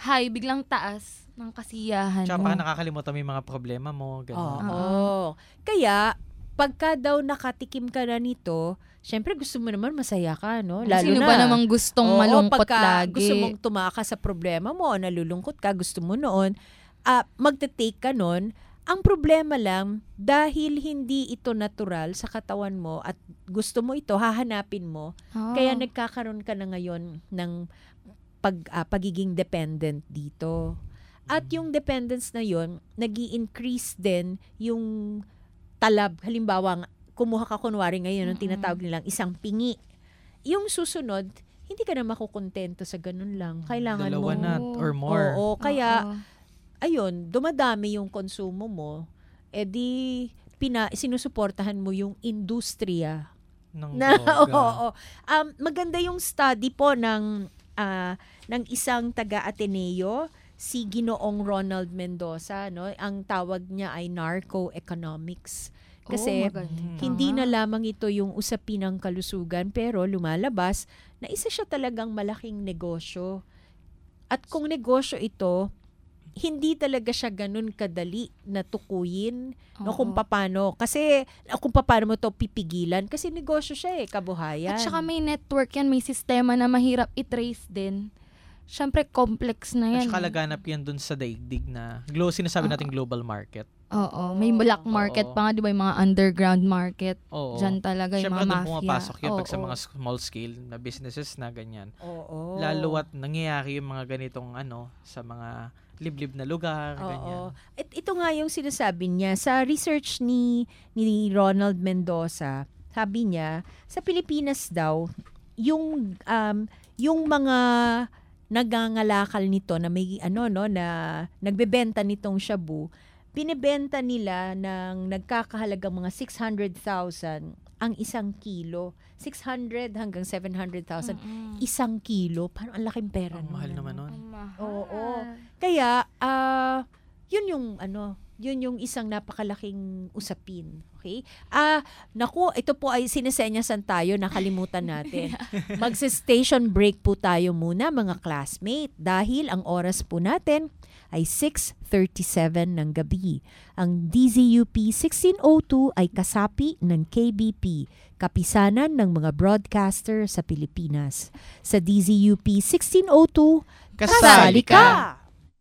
high, biglang taas ng kasiyahan Tsaka mo. baka nakakalimutan mo yung mga problema mo. Ganun. Oo. Kaya, pagka daw nakatikim ka na nito, syempre gusto mo naman masaya ka, no? Lalo Sino na. ba namang gustong Oo, malungkot pagka lagi? gusto mong tumakas sa problema mo, o nalulungkot ka, gusto mo noon, uh, magte-take ka noon. Ang problema lang, dahil hindi ito natural sa katawan mo at gusto mo ito, hahanapin mo, Oo. kaya nagkakaroon ka na ngayon ng pag, uh, pagiging dependent dito. At yung dependence na yon, nag-i-increase din yung talab. Halimbawa, kumuha ka kunwari ngayon, yung tinatawag nilang isang pingi. Yung susunod, hindi ka na makukontento sa ganun lang. Kailangan Dalawa mo. na or more. Oo, kaya, Oo. ayun, dumadami yung konsumo mo, edi pina, sinusuportahan mo yung industriya. Ng Na, droga. oo, oo. Um, maganda yung study po ng, ah, ng isang taga-Ateneo, si Ginoong Ronald Mendoza, no? Ang tawag niya ay narco-economics. Kasi Oh, maganda. hindi na lamang ito yung usapin ng kalusugan, pero lumalabas na isa siya talagang malaking negosyo. At kung negosyo ito, hindi talaga siya ganun kadali na tukuyin, no, Oo. kung paano. Kasi kung paano mo to pipigilan, kasi negosyo siya eh, kabuhayan. At saka may network yan, may sistema na mahirap i-trace din. Siyempre, complex na At yan. saka laganap yan dun sa daigdig na, glo, sinasabi natin global market. Oo, may black market Oo. pa nga, di ba, yung mga underground market. Oo. Diyan talaga yung Siyempre mga doon mafia. pumapasok yun pag sa Oo. mga small scale na businesses na ganyan. Oo. Lalo at nangyayari yung mga ganitong ano, sa mga liblib na lugar, ganyan. Oo. It, ito nga yung sinasabi niya. Sa research ni, ni Ronald Mendoza, sabi niya, sa Pilipinas daw, yung, um, yung mga nagangalakal nito na may ano no na nagbebenta nitong shabu, binebenta nila ng nagkakahalagang mga six hundred thousand ang isang kilo. six hundred hanggang seven hundred thousand isang kilo. Parang ang laking pera Ang nun, mahal ano? naman nun. Oo. Kaya ah yun yung ano, yun yung isang napakalaking usapin. Okay? Ah, naku, ito po ay sinesenyasan tayo, nakalimutan natin. Magse-station break po tayo muna mga classmate dahil ang oras po natin ay six thirty-seven ng gabi. Ang D Z U P sixteen oh two ay kasapi ng K B P, kapisanan ng mga broadcaster sa Pilipinas. Sa D Z U P sixteen oh two, kasali ka!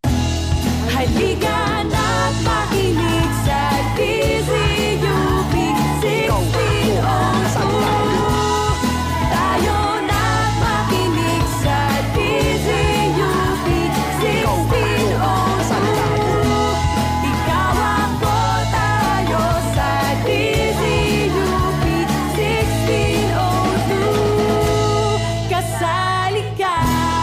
Halika na't makinig sa D Z U P sixteen oh two. Tayo na't makinig sa D Z U P sixteen oh two. Ikaw ako, tayo sa D Z U P sixteen oh two. Kasali ka!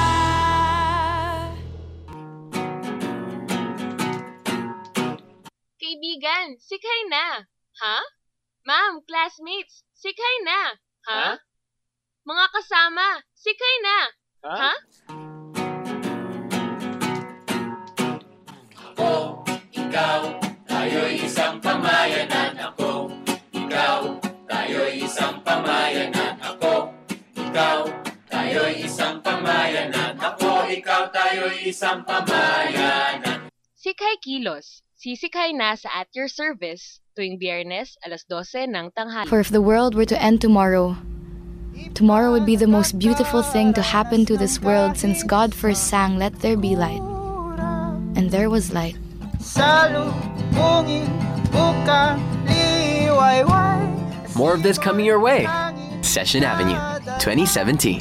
Kaibigan, sikay na. Ha? Ma'am, classmates, sikay na. Ha? Mga kasama, sikay na. Ha? Ako, ikaw, tayo'y isang pamayanan. Ako, ikaw, tayo'y isang pamayanan. Ako, ikaw, tayo'y isang pamayanan. Ako, ikaw, tayo'y isang pamayanan. Sikay Kilos, sisikay na sa At Your Service tuwing Biyernes alas dose ng tanghali. For if the world were to end tomorrow, tomorrow would be the most beautiful thing to happen to this world since God first sang, "Let there be light." And there was light. More of this coming your way. Session Avenue, twenty seventeen.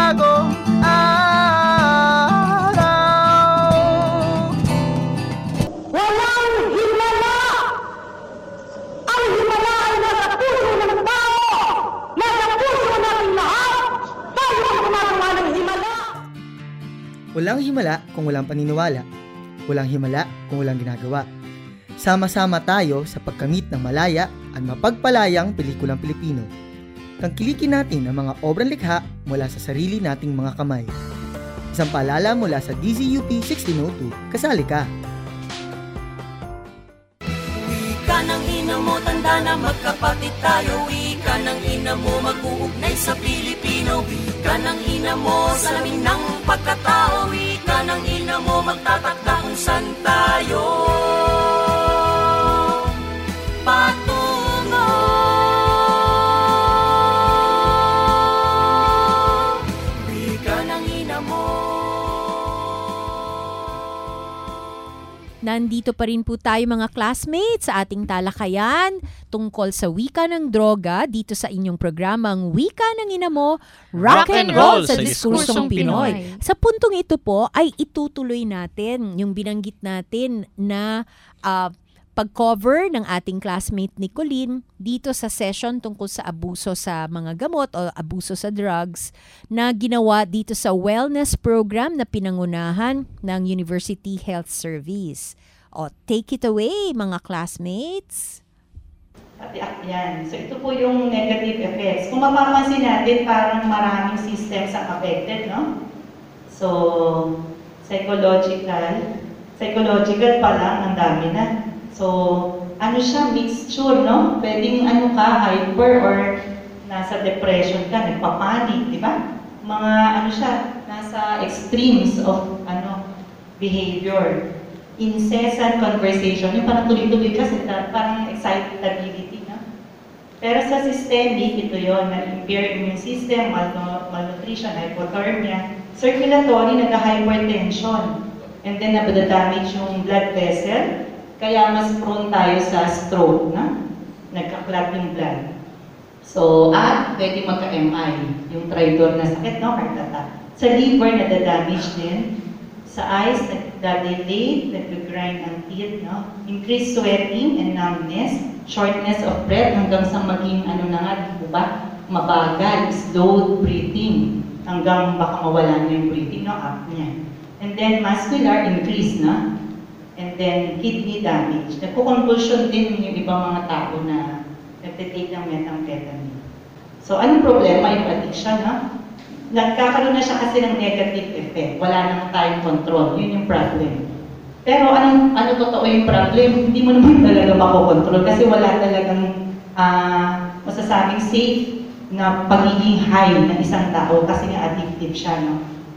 Walang himala kung walang paniniwala. Walang himala kung walang ginagawa. Sama-sama tayo sa pagkamit ng malaya at mapagpalayang pelikulang Pilipino. Tangkilikin natin ang mga obrang likha mula sa sarili nating mga kamay. Isang paalala mula sa D Z U P sixteen oh two, kasali ka! Wika ng ina mo, tanda na magkapatid tayo. Wika wika ng ina mo mag-uugnay sa Pilipino. Wika ng ina mo, salamin ng pagkatao. Wika ng ina mo, magtatakda kung saan tayo patungo. Wika ng ina mo. Nandito pa rin po tayo mga classmates sa ating talakayan tungkol sa wika ng droga dito sa inyong programang Wika ng Ina Mo, Rock, Rock and Roll sa Diskursong Pinoy. Pinoy. Sa puntong ito po ay itutuloy natin yung binanggit natin na uh, pag-cover ng ating classmate Nicolene dito sa session tungkol sa abuso sa mga gamot o abuso sa drugs na ginawa dito sa wellness program na pinangunahan ng University Health Service. O, take it away mga classmates. Yan. So ito po yung negative effects. Kung mapapansin natin, parang maraming systems ang affected, no? So, psychological, psychological pa lang, ang dami na. So, ano siya, mixture, no? Pwedeng ano ka, hyper or nasa depression ka, nagpapanik, di ba? Mga ano siya, nasa extremes of ano behavior. Incessant conversation, yung parang tuloy-tuloy kasi parang excitability, no? Pero sa systemic, ito yun, na-impair immune system, malnutrition, hypothermia, circulatory, nag-hypertension, and then nabadadamage yung blood vessel, kaya mas prone tayo sa stroke, na nagka-clot yung blood. So, at pwede magka-M I, yung tridor na sakit, no? Heart attack. Sa liver, nadadamage din. Sa eyes, nagdadilate, nag-grind ang teeth, no? Increased sweating and numbness, shortness of breath, hanggang sa maging, ano na nga, di ba? Mabagal, slowed breathing, hanggang baka mawala na yung breathing, no? Apnea. And then, muscular increase, no? And then, kidney damage. Nagko-convulsion din yung ibang mga tao na nagtitake ng methamphetamine. So, anong problema yung addiction, no? Nagkakaroon na siya kasi ng negative effect. Wala nang tayong control. Yun yung problem. Pero anong, ano totoo yung problem? Hindi mo naman talaga makokontrol kasi wala talagang uh, masasabing safe na pagiging high ng isang tao kasi nga addictive siya, no?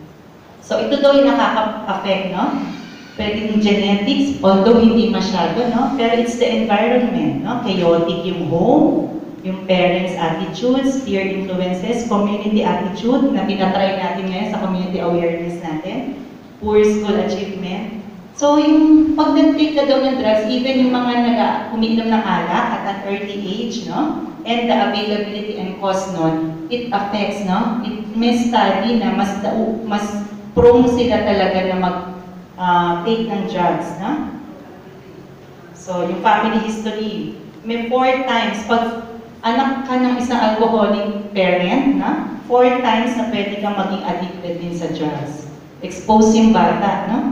So, ito daw yung nakaka-affect, no? Pwedeng genetics, although hindi masyado, no? Pero it's the environment, no? Chaotic yung home, yung parents' attitudes, peer influences, community attitude na tinatry natin ngayon sa community awareness natin, poor school achievement. So, yung pag nag-take ka daw ng drugs, even yung mga nag-umiinom ng alak at an early age, no? And the availability and cost nun, it affects, no? It may study na mas, mas prone sila talaga na mag-take uh, ng drugs, no? So, yung family history, may four times, pag anak ka ng isang alcoholic parent, na four times na pwede kang maging addicted din sa drugs. Expose yung bata, no?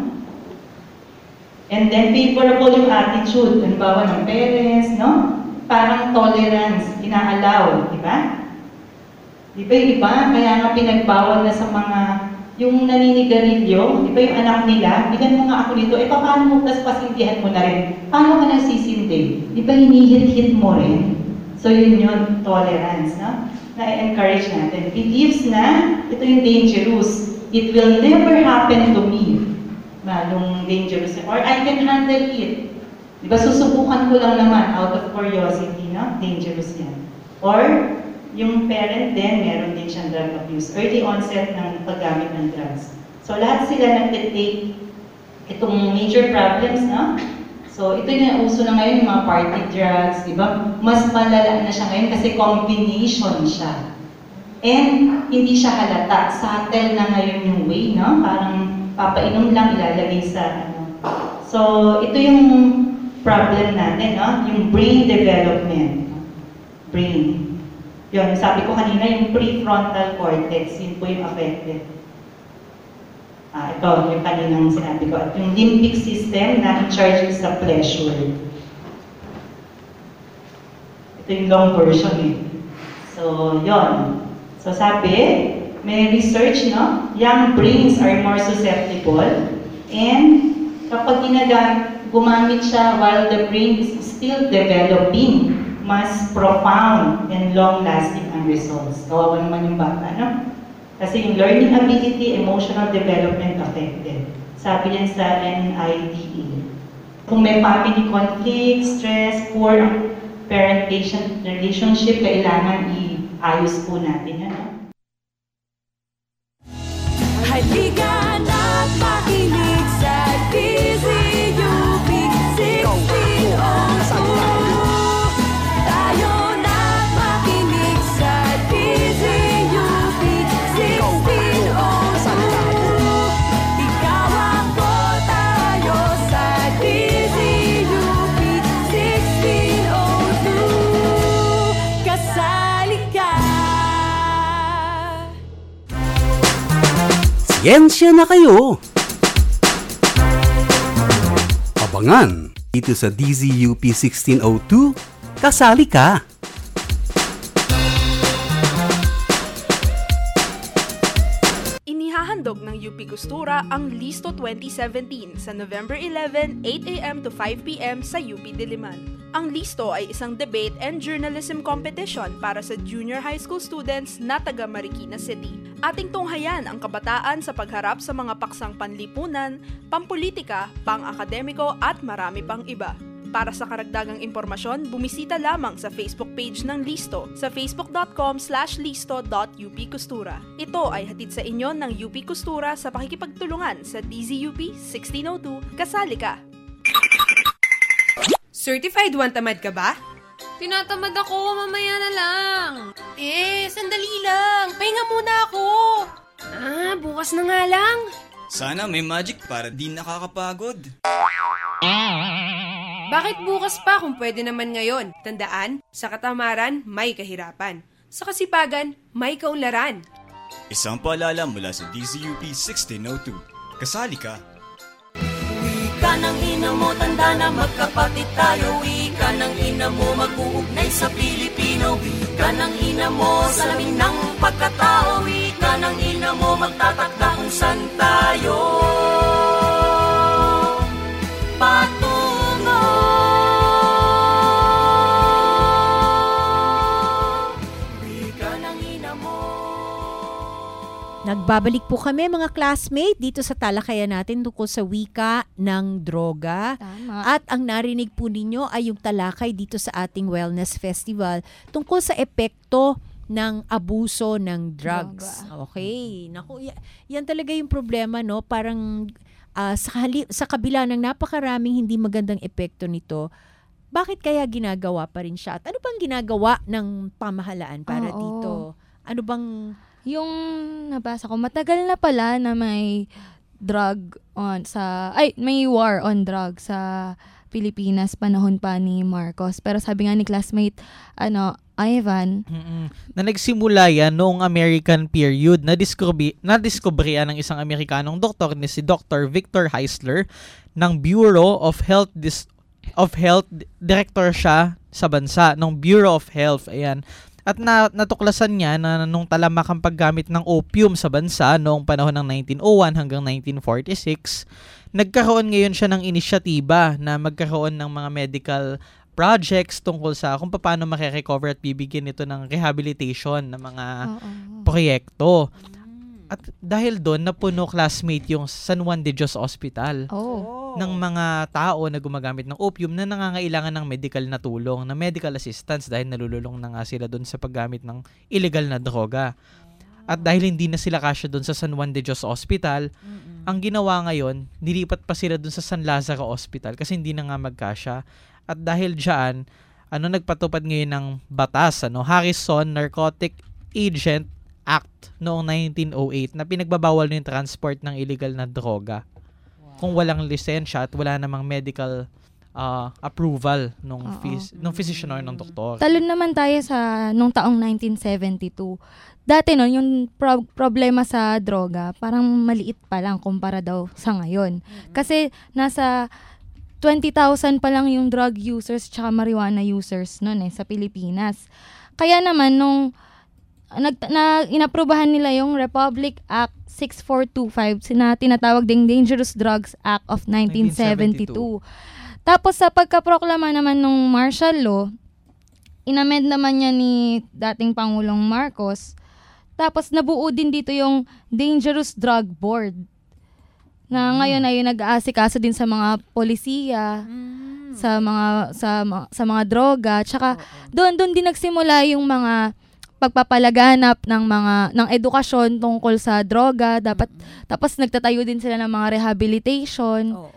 And then, favorable yung attitude, halimbawa ng parents, no? Parang tolerance, inaalaw, di ba? Di ba yung iba? Kaya nga pinagbawal na sa mga, yung naninigarilyo, di ba yung anak nila, bigan mo nga ako dito, eh paano mo, tas pasindihan mo na rin? Paano ka nagsisindi? Di ba hinihit-hit mo rin? So yun yun, tolerance, no? Na-encourage natin. Beliefs na, ito yung dangerous. It will never happen to me. Malong dangerous. Or I can handle it. Diba, susubukan ko lang naman out of curiosity, no? Dangerous yan. Or, yung parent din, meron din siyang drug abuse. Early onset ng paggamit ng drugs. So lahat sila nag-take itong major problems, no? So, ito yung uso na ngayon, yung mga party drugs, di ba? Mas malala na siya ngayon kasi combination siya. And, hindi siya halata. Subtle na ngayon yung way, no? Parang papainom lang, ilalagay sa, ano. So, ito yung problem natin, no? Yung brain development. Brain. Yun, sabi ko kanina, yung prefrontal cortex, yun po yung affected. Ah, ito, yung kaninang sinabi ko. At yung limbic system na in-charge sa pleasure. Ito yung long version eh. So, yon. So, sabi, may research, no? Young brains are more susceptible. And kapag ginagamit, gumamit siya while the brain is still developing, mas profound and long-lasting ang results. Kawawa naman yung bata, no? Kasi yung learning ability, emotional development affected. Sabi yan sa N I D E. Kung may family conflict, stress, poor parent-patient relationship, kailangan i-ayos po natin. Ano? Halika na't makinig sa D Z U P sixteen oh two. Tayo na't makinig sa D Z U P sixteen oh two. Ikaw ako, tayo sa D Z U P sixteen oh two. Kasali ka. Siyensya na kayo! Abangan dito sa D Z U P sixteen oh two, kasali ka! Inihahandog ng U P Kustura ang Listo twenty seventeen sa November eleventh, eight a m to five p m sa U P Diliman. Ang Listo ay isang debate and journalism competition para sa junior high school students na taga Marikina City. Ating tunghayan ang kabataan sa pagharap sa mga paksang panlipunan, pampolitika, pang-akademiko at marami pang iba. Para sa karagdagang impormasyon, bumisita lamang sa Facebook page ng Listo sa facebook dot com slash listo dot u p kustura. Ito ay hatid sa inyo ng U P Kustura sa pakikipagtulungan sa D Z U P sixteen oh two. Kasali ka! Certified one tamad ka ba? Tinatamad ako, mamaya na lang. Eh, sandali lang. Pahinga muna ako. Ah, bukas na nga lang. Sana may magic para di nakakapagod. Bakit bukas pa kung pwede naman ngayon? Tandaan, sa katamaran, may kahirapan. Sa kasipagan, may kaunlaran. Isang paalala mula sa D Z U P sixteen oh two. Kasali ka. Wika ng ina mo, tanda na magkapatid tayo. Wika ng ina mo, mag-uugnay sa Pilipino. Wika ng ina mo, salamin ng pagkatao. Wika ng ina mo, magtatakda kung saan tayo patungo. Wika ng ina mo. Nagbabalik po kami mga classmate dito sa talakayan natin tungkol sa wika ng droga. Tama. At ang narinig po ninyo ay yung talakay dito sa ating wellness festival tungkol sa epekto ng abuso ng drugs. Droga. Okay. Naku, y- yan talaga yung problema, no? Parang uh, sa, hali- sa kabila ng napakaraming hindi magandang epekto nito, bakit kaya ginagawa pa rin siya? At ano bang ginagawa ng pamahalaan para Oo. dito? Ano bang Yung nabasa ko, matagal na pala na may drug on sa, ay, may war on drug sa Pilipinas panahon pa ni Marcos. Pero sabi nga ni classmate, ano, Ivan, Mm-mm. na nagsimula yan noong American period na diskubi, na diskubrihan ng isang Amerikanong doktor ni si Doctor Victor Heisler ng Bureau of Health Dis- of Health Director siya sa bansa ng Bureau of Health. Ayan. At na, natuklasan niya na nung talamak ang paggamit ng opium sa bansa noong panahon ng nineteen oh one hanggang nineteen forty-six, nagkaroon ngayon siya ng inisyatiba na magkaroon ng mga medical projects tungkol sa kung paano makrecover at bibigyan ito ng rehabilitation ng mga Oo. proyekto. At dahil doon, napuno classmate yung San Juan de Dios Hospital oh. ng mga tao na gumagamit ng opium na nangangailangan ng medical na tulong, na medical assistance dahil nalululong na nga sila doon sa paggamit ng illegal na droga. At dahil hindi na sila kasya doon sa San Juan de Dios Hospital, mm-hmm. ang ginawa ngayon, nilipat pa sila doon sa San Lazaro Hospital kasi hindi na nga magkasya. At dahil dyan, ano, nagpatupad ngayon ng batas, ano, Harrison Narcotic Agent Act noong nineteen oh eight na pinagbabawal na yung transport ng illegal na droga. Wow. Kung walang lisensya at wala namang medical uh, approval nung, phys- nung physician or ng doktor. Talon naman tayo sa nung taong nineteen seventy-two. Dati no, yung pro- problema sa droga, parang maliit pa lang kumpara daw sa ngayon. Mm-hmm. Kasi nasa twenty thousand pa lang yung drug users tsaka marijuana users noon eh sa Pilipinas. Kaya naman nung nag na inaprubahan nila yung Republic Act sixty-four twenty-five na tinatawag ding Dangerous Drugs Act of nineteen seventy-two. Tapos sa pagkaproklama naman ng martial law, inamend naman niya ni dating Pangulong Marcos. Tapos nabuo din dito yung Dangerous Drug Board na ngayon ay nag-aasikaso din sa mga polisiya, mm. sa mga sa sa mga droga, tsaka doon doon din nagsimula yung mga pagpapalaganap ng mga ng edukasyon tungkol sa droga. Dapat mm. tapos nagtatayo din sila ng mga rehabilitation. Oo.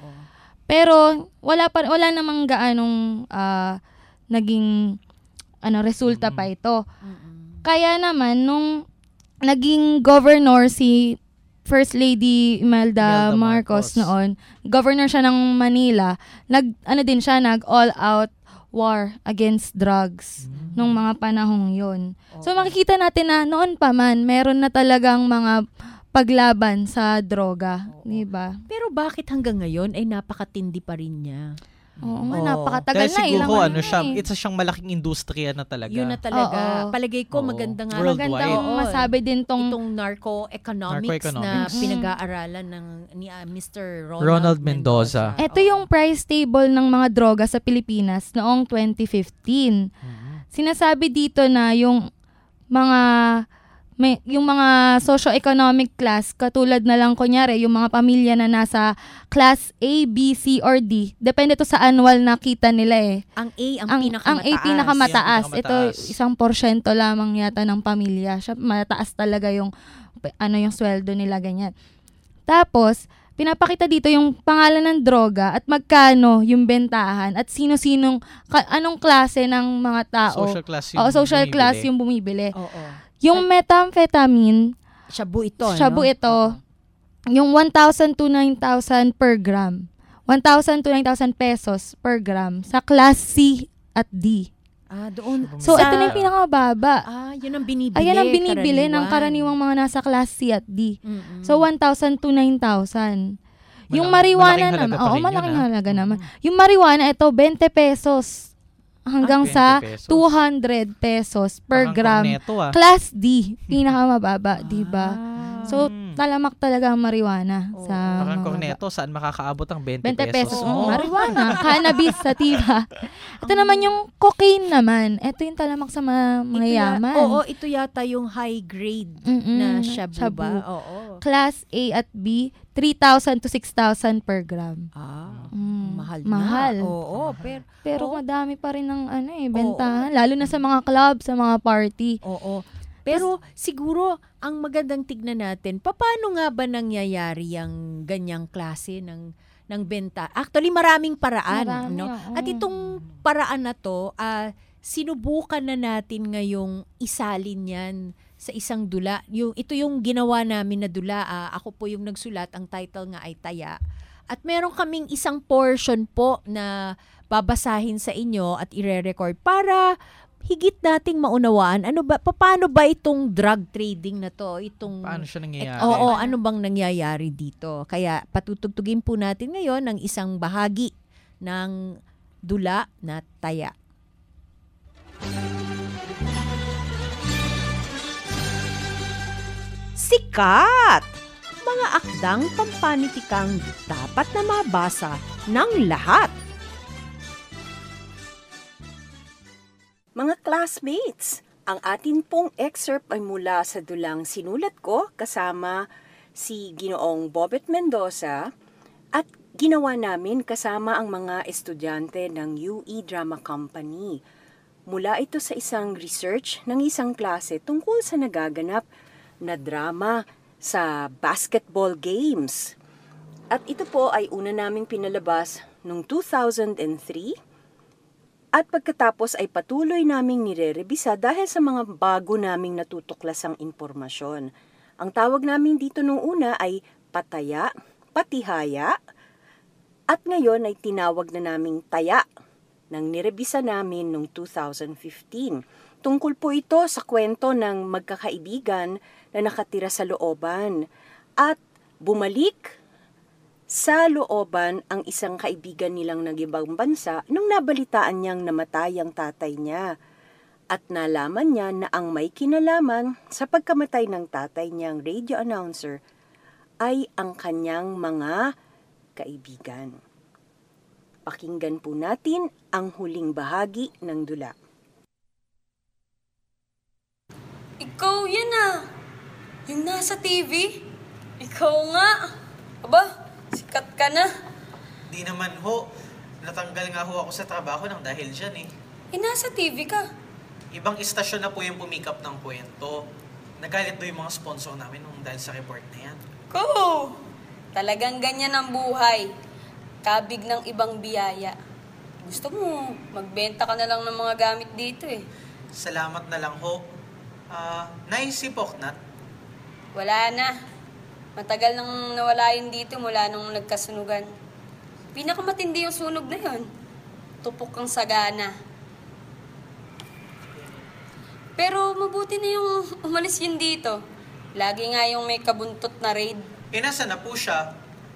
Pero wala pa wala namang gaanong uh, naging ano resulta mm-hmm. pa ito. Mm-hmm. Kaya naman nung naging governor si First Lady Imelda, Imelda Marcos, Marcos noon, governor siya ng Manila, nag ano din siya nag all out war against drugs mm-hmm. nung mga panahong 'yon. Oh. So makikita natin na noon pa man meron na talagang mga paglaban sa droga, di ba? Pero bakit hanggang ngayon ay napakatindi pa rin niya? Oo nga, napakatagal na. Dahil siguro, ano na siya, eh. it's siyang malaking industriya na talaga. Yun na talaga. Oo. Palagay ko, Oo. maganda nga. Worldwide. Magandang masabi din tong itong narco-economics, narco-economics. na pinag-aaralan ng ni uh, Mister Ronald, Ronald Mendoza. Mendoza. Ito yung price table ng mga droga sa Pilipinas noong twenty fifteen. Mm-hmm. Sinasabi dito na yung mga may yung mga socio-economic class, katulad na lang kunyari yung mga pamilya na nasa class A, B, C, or D, depende to sa annual na kita nila eh. Ang A ang, ang pinakamataas. Ang A pinakamataas. Yung Ito isang porsyento lamang yata ng pamilya. Siya, mataas talaga yung ano yung sweldo nila, ganyan. Tapos, pinapakita dito yung pangalan ng droga at magkano yung bentahan at sino-sinong, ka, anong klase ng mga tao. Social class yung o, social bumibili. class yung bumibili. Oo. Yung methamphetamine, shabu ito, shabu no? ito, yung one thousand to nine thousand per gram. one thousand to nine thousand pesos per gram sa class C at D. Ah, doon. So, sa, ito na yung pinakababa. Ah, yun ang binibili. Ayan ang binibili karaniwan. ng karaniwang mga nasa class C at D. Mm-mm. So, one thousand to nine thousand. Yung Malaki, marijuana naman, oo, malaking halaga naman. Yung marijuana, ito, twenty pesos. Hanggang ah, sa two hundred pesos per Parang gram. Corneto, ah. Class D, pinakamababa, di ba? So, talamak talaga ang marijuana. Oh. Sa Parang mga- Corneto, saan makakaabot ang twenty, twenty pesos. Oo. Oh, marijuana, cannabis, sativa. Ito naman yung cocaine naman. Ito yung talamak sa mga mga Ito ya- yaman. Oo, ito yata yung high grade Mm-mm, na shabu, shabu. ba? Oo. Class A at B, three thousand to six thousand per gram. Ah, Mm, mahal na. mahal. Oo, pero Pero oo. madami pa rin ng ano eh, bentahan. Lalo na sa mga club, sa mga party. Oo. Pero siguro ang magandang tignan natin, paano nga ba nangyayari ang ganyang klase ng ng benta? Actually, maraming paraan, Marami, no? oo. At itong paraan na to, ah, sinubukan na natin ngayong isalin 'yan sa isang dula. Yung ito yung ginawa namin na dula. Ah, ako po yung nagsulat, ang title nga ay Taya. At meron kaming isang portion po na babasahin sa inyo at ire-record para higit nating maunawaan ano ba paano ba itong drug trading na to, itong Paano siya nangyayari? Et, oo, ano bang nangyayari dito? Kaya patutugtugin po natin ngayon ng isang bahagi ng dula na Taya. Sikat! Mga akdang pampanitikang dapat na mabasa ng lahat. Mga classmates, ang atin pong excerpt ay mula sa dulang sinulat ko kasama si Ginoong Bobet Mendoza at ginawa namin kasama ang mga estudyante ng U E Drama Company. Mula ito sa isang research ng isang klase tungkol sa nagaganap na drama sa basketball games. At ito po ay una naming pinalabas noong two thousand three. At pagkatapos ay patuloy naming nire-rebisa dahil sa mga bago naming natutuklasang impormasyon. Ang tawag namin dito nung una ay pataya, patihaya, at ngayon ay tinawag na naming taya nang nirebisa namin noong two thousand fifteen. Tungkol po ito sa kwento ng magkakaibigan na nakatira sa looban at bumalik sa looban ang isang kaibigan nilang nag-ibang bansa nung nabalitaan niyang namatay ang tatay niya. At nalaman niya na ang may kinalaman sa pagkamatay ng tatay niyang radio announcer ay ang kanyang mga kaibigan. Pakinggan po natin ang huling bahagi ng dula. Ikaw yan ah. Yung nasa T V. Ikaw nga. Aba, sikat ka na. Di naman ho. Natanggal nga ho ako sa trabaho nang dahil dyan eh. Eh, nasa T V ka. Ibang istasyon na po yung pumikap ng kwento. Nagalit do yung mga sponsor namin nung dahil sa report na yan. Ko! Talagang ganyan ang buhay. Kabig ng ibang biyaya. Gusto mo, magbenta ka na lang ng mga gamit dito eh. Salamat na lang ho. Ah, uh, naisip Poknat? Wala na. Matagal nang nawala yun dito mula nung nagkasunugan. Pinakamatindi yung sunog na yun. Tupok kang sagana. Pero mabuti na yung umalis yun dito. Lagi nga yung may kabuntot na raid. Eh, nasa na po siya?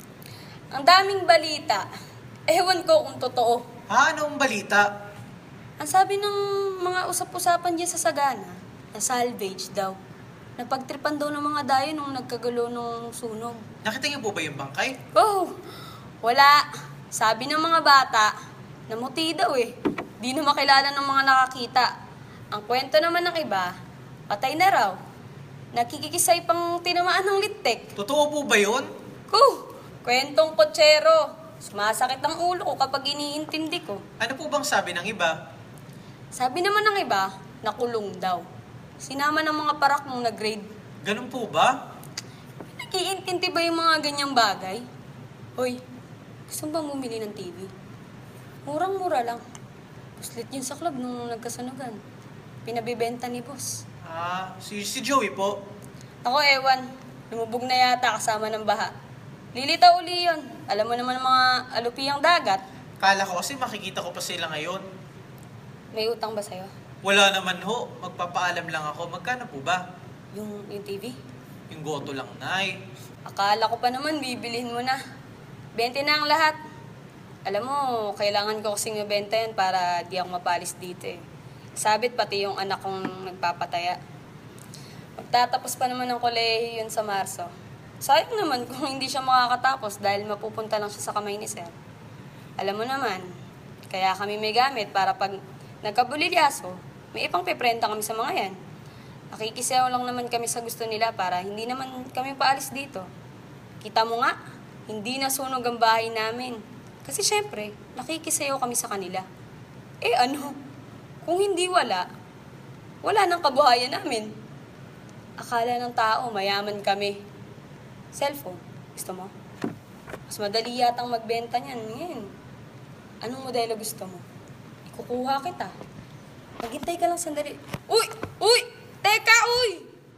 Ang daming balita. Ewan ko kung totoo. Ha? Anong balita? Ang sabi ng mga usap-usapan dyan sa sagana, na salvage daw. Napagtripan daw ng mga dayo nung nagkagulo nung sunog. Nakita niyo po ba yung bangkay? Oh, wala. Sabi ng mga bata, namuti daw eh. Di na makilala ng mga nakakita. Ang kwento naman ng iba, patay na raw. Nakikikisay pang tinamaan ng litek. Totoo po ba yun? Ko, kwentong kotsero. Sumasakit ang ulo ko kapag iniintindi ko. Ano po bang sabi ng iba? Sabi naman ng iba, nakulong daw. Sinama ng mga parak mong nag-grade. Ganun po ba? Nag-iintindi ba yung mga ganyang bagay? Hoy, gusto mo bang bumili ng T V? Murang-mura lang. Puslit yun sa club nung nagkasunugan. Pinabibenta ni boss. Ah, si, si Joey po. Ako, ewan. Lumubog na yata kasama ng baha. Lilitaw uli yun. Alam mo naman ang mga alupiyang dagat. Kala ko kasi makikita ko pa sila ngayon. May utang ba sa'yo? Wala naman ho. Magpapaalam lang ako. Magkano po ba? Yung, yung T V? Yung goto lang, Nay. Akala ko pa naman bibilihin mo na. Bente na ang lahat. Alam mo, kailangan ko kasing mabenta yan para di ako mapalis dito eh. Sabit pati yung anak kong nagpapataya. Magtatapos pa naman ng kolehiyo yun sa Marso. Sayang naman kung hindi siya makakatapos dahil mapupunta lang siya sa kamay ni Sir. Alam mo naman, kaya kami may gamit para pag nagkabulilyaso, may ipang piprenta kami sa mga yan. Nakikisayaw lang naman kami sa gusto nila para hindi naman kami paalis dito. Kita mo nga, hindi nasunog ang bahay namin. Kasi syempre, nakikisayaw kami sa kanila. Eh ano, kung hindi wala, wala nang kabuhayan namin. Akala ng tao, mayaman kami. Cellphone, gusto mo? Mas madali yatang magbenta niyan ngayon. Anong modelo gusto mo? Ikukuha kita. Maghintay ka lang sandali. Uy! Uy! Teka, uy!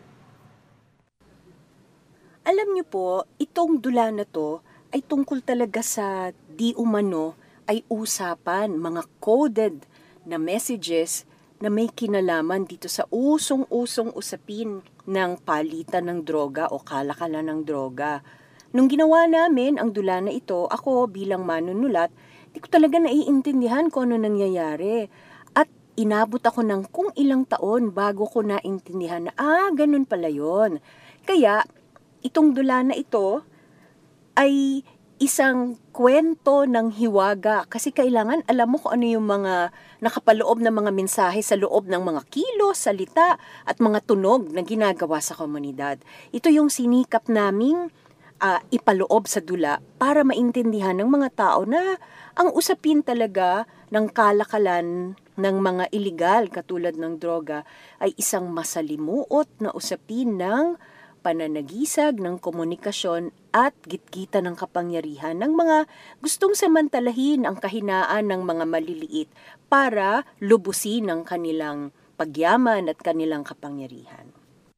Alam niyo po, itong dula na to ay tungkol talaga sa di umano ay usapan, mga coded na messages na may kinalaman dito sa usong-usong usapin ng palitan ng droga o kalakalan ng droga. Nung ginawa namin ang dula na ito, ako bilang manunulat, di ko talaga naiintindihan kung ano nangyayari. At inabot ako ng kung ilang taon bago ko naintindihan na, ah, ganun pala yun. Kaya, itong dula na ito ay isang kwento ng hiwaga kasi kailangan alam mo kung ano yung mga nakapaloob na mga mensahe sa loob ng mga kilos, salita at mga tunog na ginagawa sa komunidad. Ito yung sinikap naming uh, ipaloob sa dula para maintindihan ng mga tao na ang usapin talaga ng kalakalan ng mga iligal katulad ng droga ay isang masalimuot na usapin ng pananagisag ng komunikasyon at gitgita ng kapangyarihan ng mga gustong samantalahin ang kahinaan ng mga maliliit para lubusin ang kanilang pagyaman at kanilang kapangyarihan.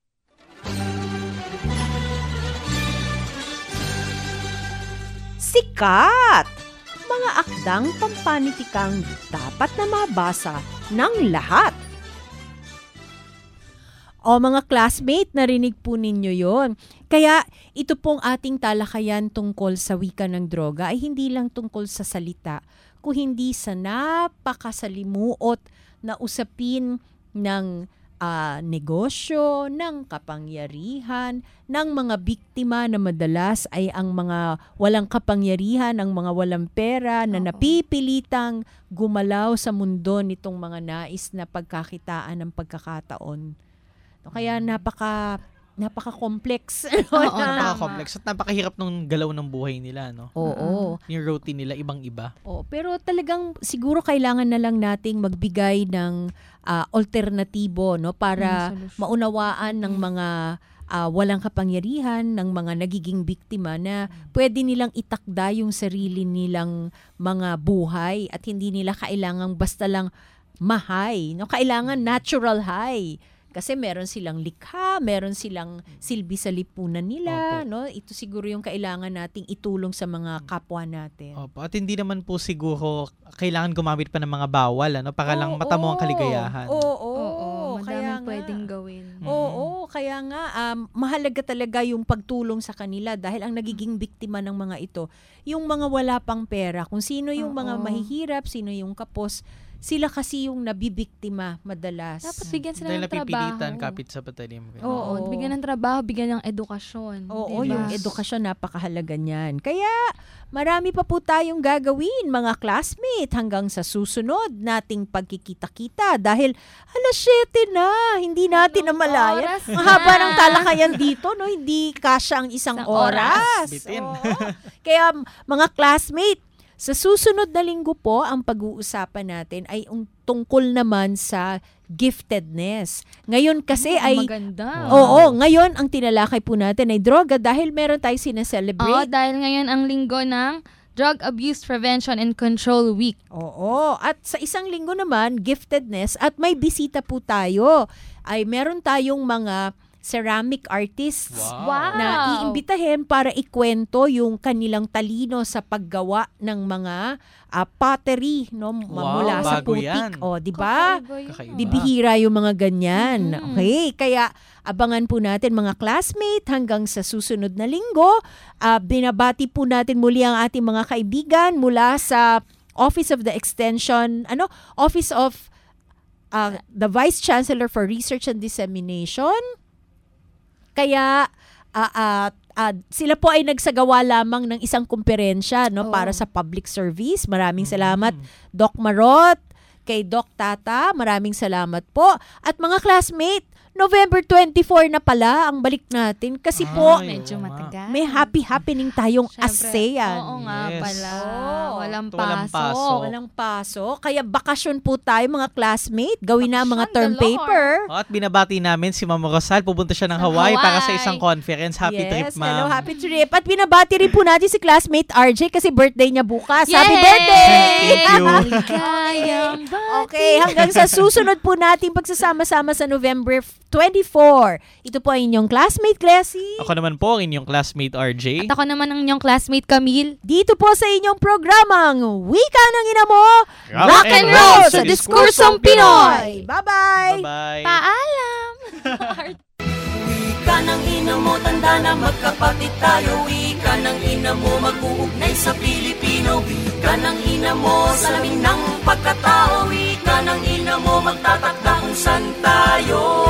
Sikat! Mga akdang pampanitikang dapat na mabasa ng lahat. O mga classmate, narinig po ninyo yon. Kaya ito pong ating talakayan tungkol sa wika ng droga ay hindi lang tungkol sa salita, kung hindi sa napakasalimuot na usapin ng uh, negosyo, ng kapangyarihan, ng mga biktima na madalas ay ang mga walang kapangyarihan, ang mga walang pera na napipilitang gumalaw sa mundo nitong mga nais na pagkakitaan ng pagkakataon. Kaya napaka napaka-complex. Oo, napaka-complex at napakahirap nung galaw ng buhay nila, no? Oo. Yung routine nila ibang-iba. Oo, pero talagang siguro kailangan na lang nating magbigay ng uh, alternatibo, no, para mm, maunawaan ng mga uh, walang kapangyarihan, ng mga nagiging biktima na pwede nilang itakda yung sarili nilang mga buhay at hindi nila kailangang basta lang ma-high, no? Kailangan natural high. Kasi meron silang likha, meron silang silbi sa lipunan nila, Opo. no? Ito siguro yung kailangan nating itulong sa mga kapwa natin. Opo. At hindi naman po siguro kailangan gumamit pa ng mga bawal, ano? Para oo, lang mata mo ang kaligayahan. Oo, oo. oo kaya madaming pwedeng gawin. Oo, oo, kaya nga um, mahalaga talaga yung pagtulong sa kanila dahil ang nagiging biktima ng mga ito, yung mga wala pang pera. Kung sino yung oo. mga mahihirap, sino yung kapos, sila kasi yung nabibiktima madalas. Dapat bigyan sila Dahil ng trabaho. Dahil napipilitan kapit sa patalim. Oo, Oo, bigyan ng trabaho, bigyan ng edukasyon. Oo, diba? yung edukasyon napakahalaga niyan. Kaya marami pa po tayong gagawin mga classmate hanggang sa susunod nating pagkikita-kita dahil alas siyete na, hindi natin na malaya. Ang haba ng talakayan dito, no? Hindi kasya ang isang, isang oras. oras. Kaya mga classmate, sa susunod na linggo po, ang pag-uusapan natin ay um, tungkol naman sa giftedness. Ngayon kasi oh, ay... Maganda. Oo, ngayon ang tinalakay po natin ay droga dahil meron tayo sinaselebrate. Oo, dahil ngayon ang linggo ng Drug Abuse Prevention and Control Week. Oo, at sa isang linggo naman, giftedness, at may bisita po tayo. Ay meron tayong mga ceramic artists wow. na iimbitahin para ikwento yung kanilang talino sa paggawa ng mga uh, pottery, no, wow, mula sa putik. Yan. O, di ba? Bibihira yung mga ganyan. Mm. Okay, kaya abangan po natin mga classmate hanggang sa susunod na linggo. Uh, binabati po natin muli ang ating mga kaibigan mula sa Office of the Extension, ano, Office of uh, the Vice Chancellor for Research and Dissemination. Kaya uh, uh, uh, sila po ay nagsagawa lamang ng isang kumperensya, no, oh. para sa public service. Maraming salamat mm-hmm. Doc Marot, kay Doc Tata, maraming salamat po. At mga classmate, November twenty-four na pala ang balik natin kasi Ay, po medyo matagal. May happy happening tayong Siyempre, ASEAN. Oo nga yes. pala. Oh, walang, walang paso. paso. Walang paso. Kaya bakasyon po tayo mga classmate. Gawin na mga term galore. paper. Oh, at binabati namin si Mama Rosal. Pupunta siya ng Hawaii, Hawaii para sa isang conference. Happy yes, trip, ma'am. Hello, happy trip. At binabati rin po natin si classmate R J kasi birthday niya bukas. Yay! Happy birthday! Thank you. Okay, hanggang sa susunod po nating pagsasama-sama sa November twenty-four. Ito po ang inyong classmate, Clessy. Ako naman po ang inyong classmate, R J. At ako naman ang inyong classmate, Camille. Dito po sa inyong programang Wika ng Ina Mo, Rock, Rock and Roll sa Diskursong Pinoy. Bye-bye. Bye-bye. Paalam. Wika ng ina mo, tanda na magkapatid tayo. Wika ng ina mo, mag-uugnay sa Pilipino. Wika ng ina mo, salamin ng pagkatao. Wika ng ina mo, magtatakda kung saan tayo.